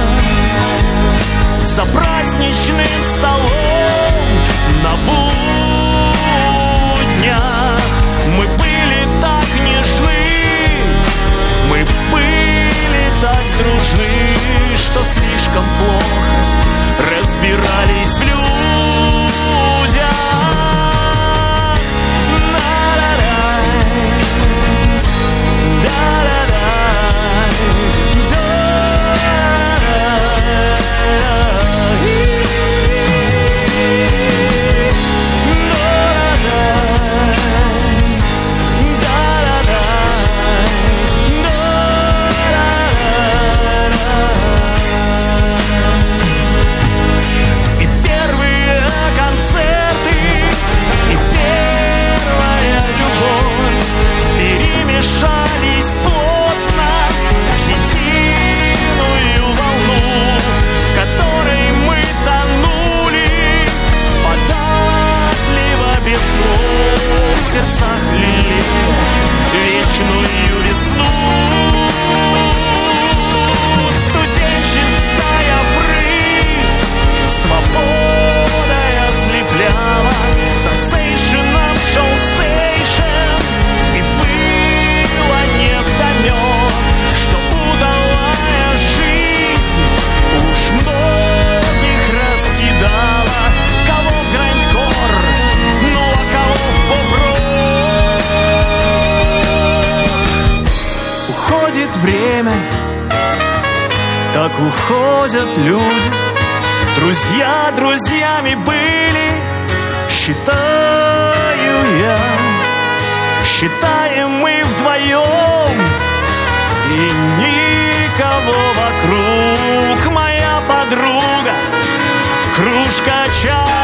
за праздничным столом на буднях. Мы были так нежны, мы были так дружны, что слишком плохо разбирались в людях. В сердцах лелея вечную весну. Студенческая прыть свободой ослепляла, сосейшеном шел сейшен, и было невдомек, что удалая жизнь уж многих раскидала. Кого в грандкор, ну а кого в поп-рок. Уходит время, так уходят люди. Друзья друзьями были, считаю я. Считаем мы вдвоем, и никого вокруг. Моя подруга, кружка чая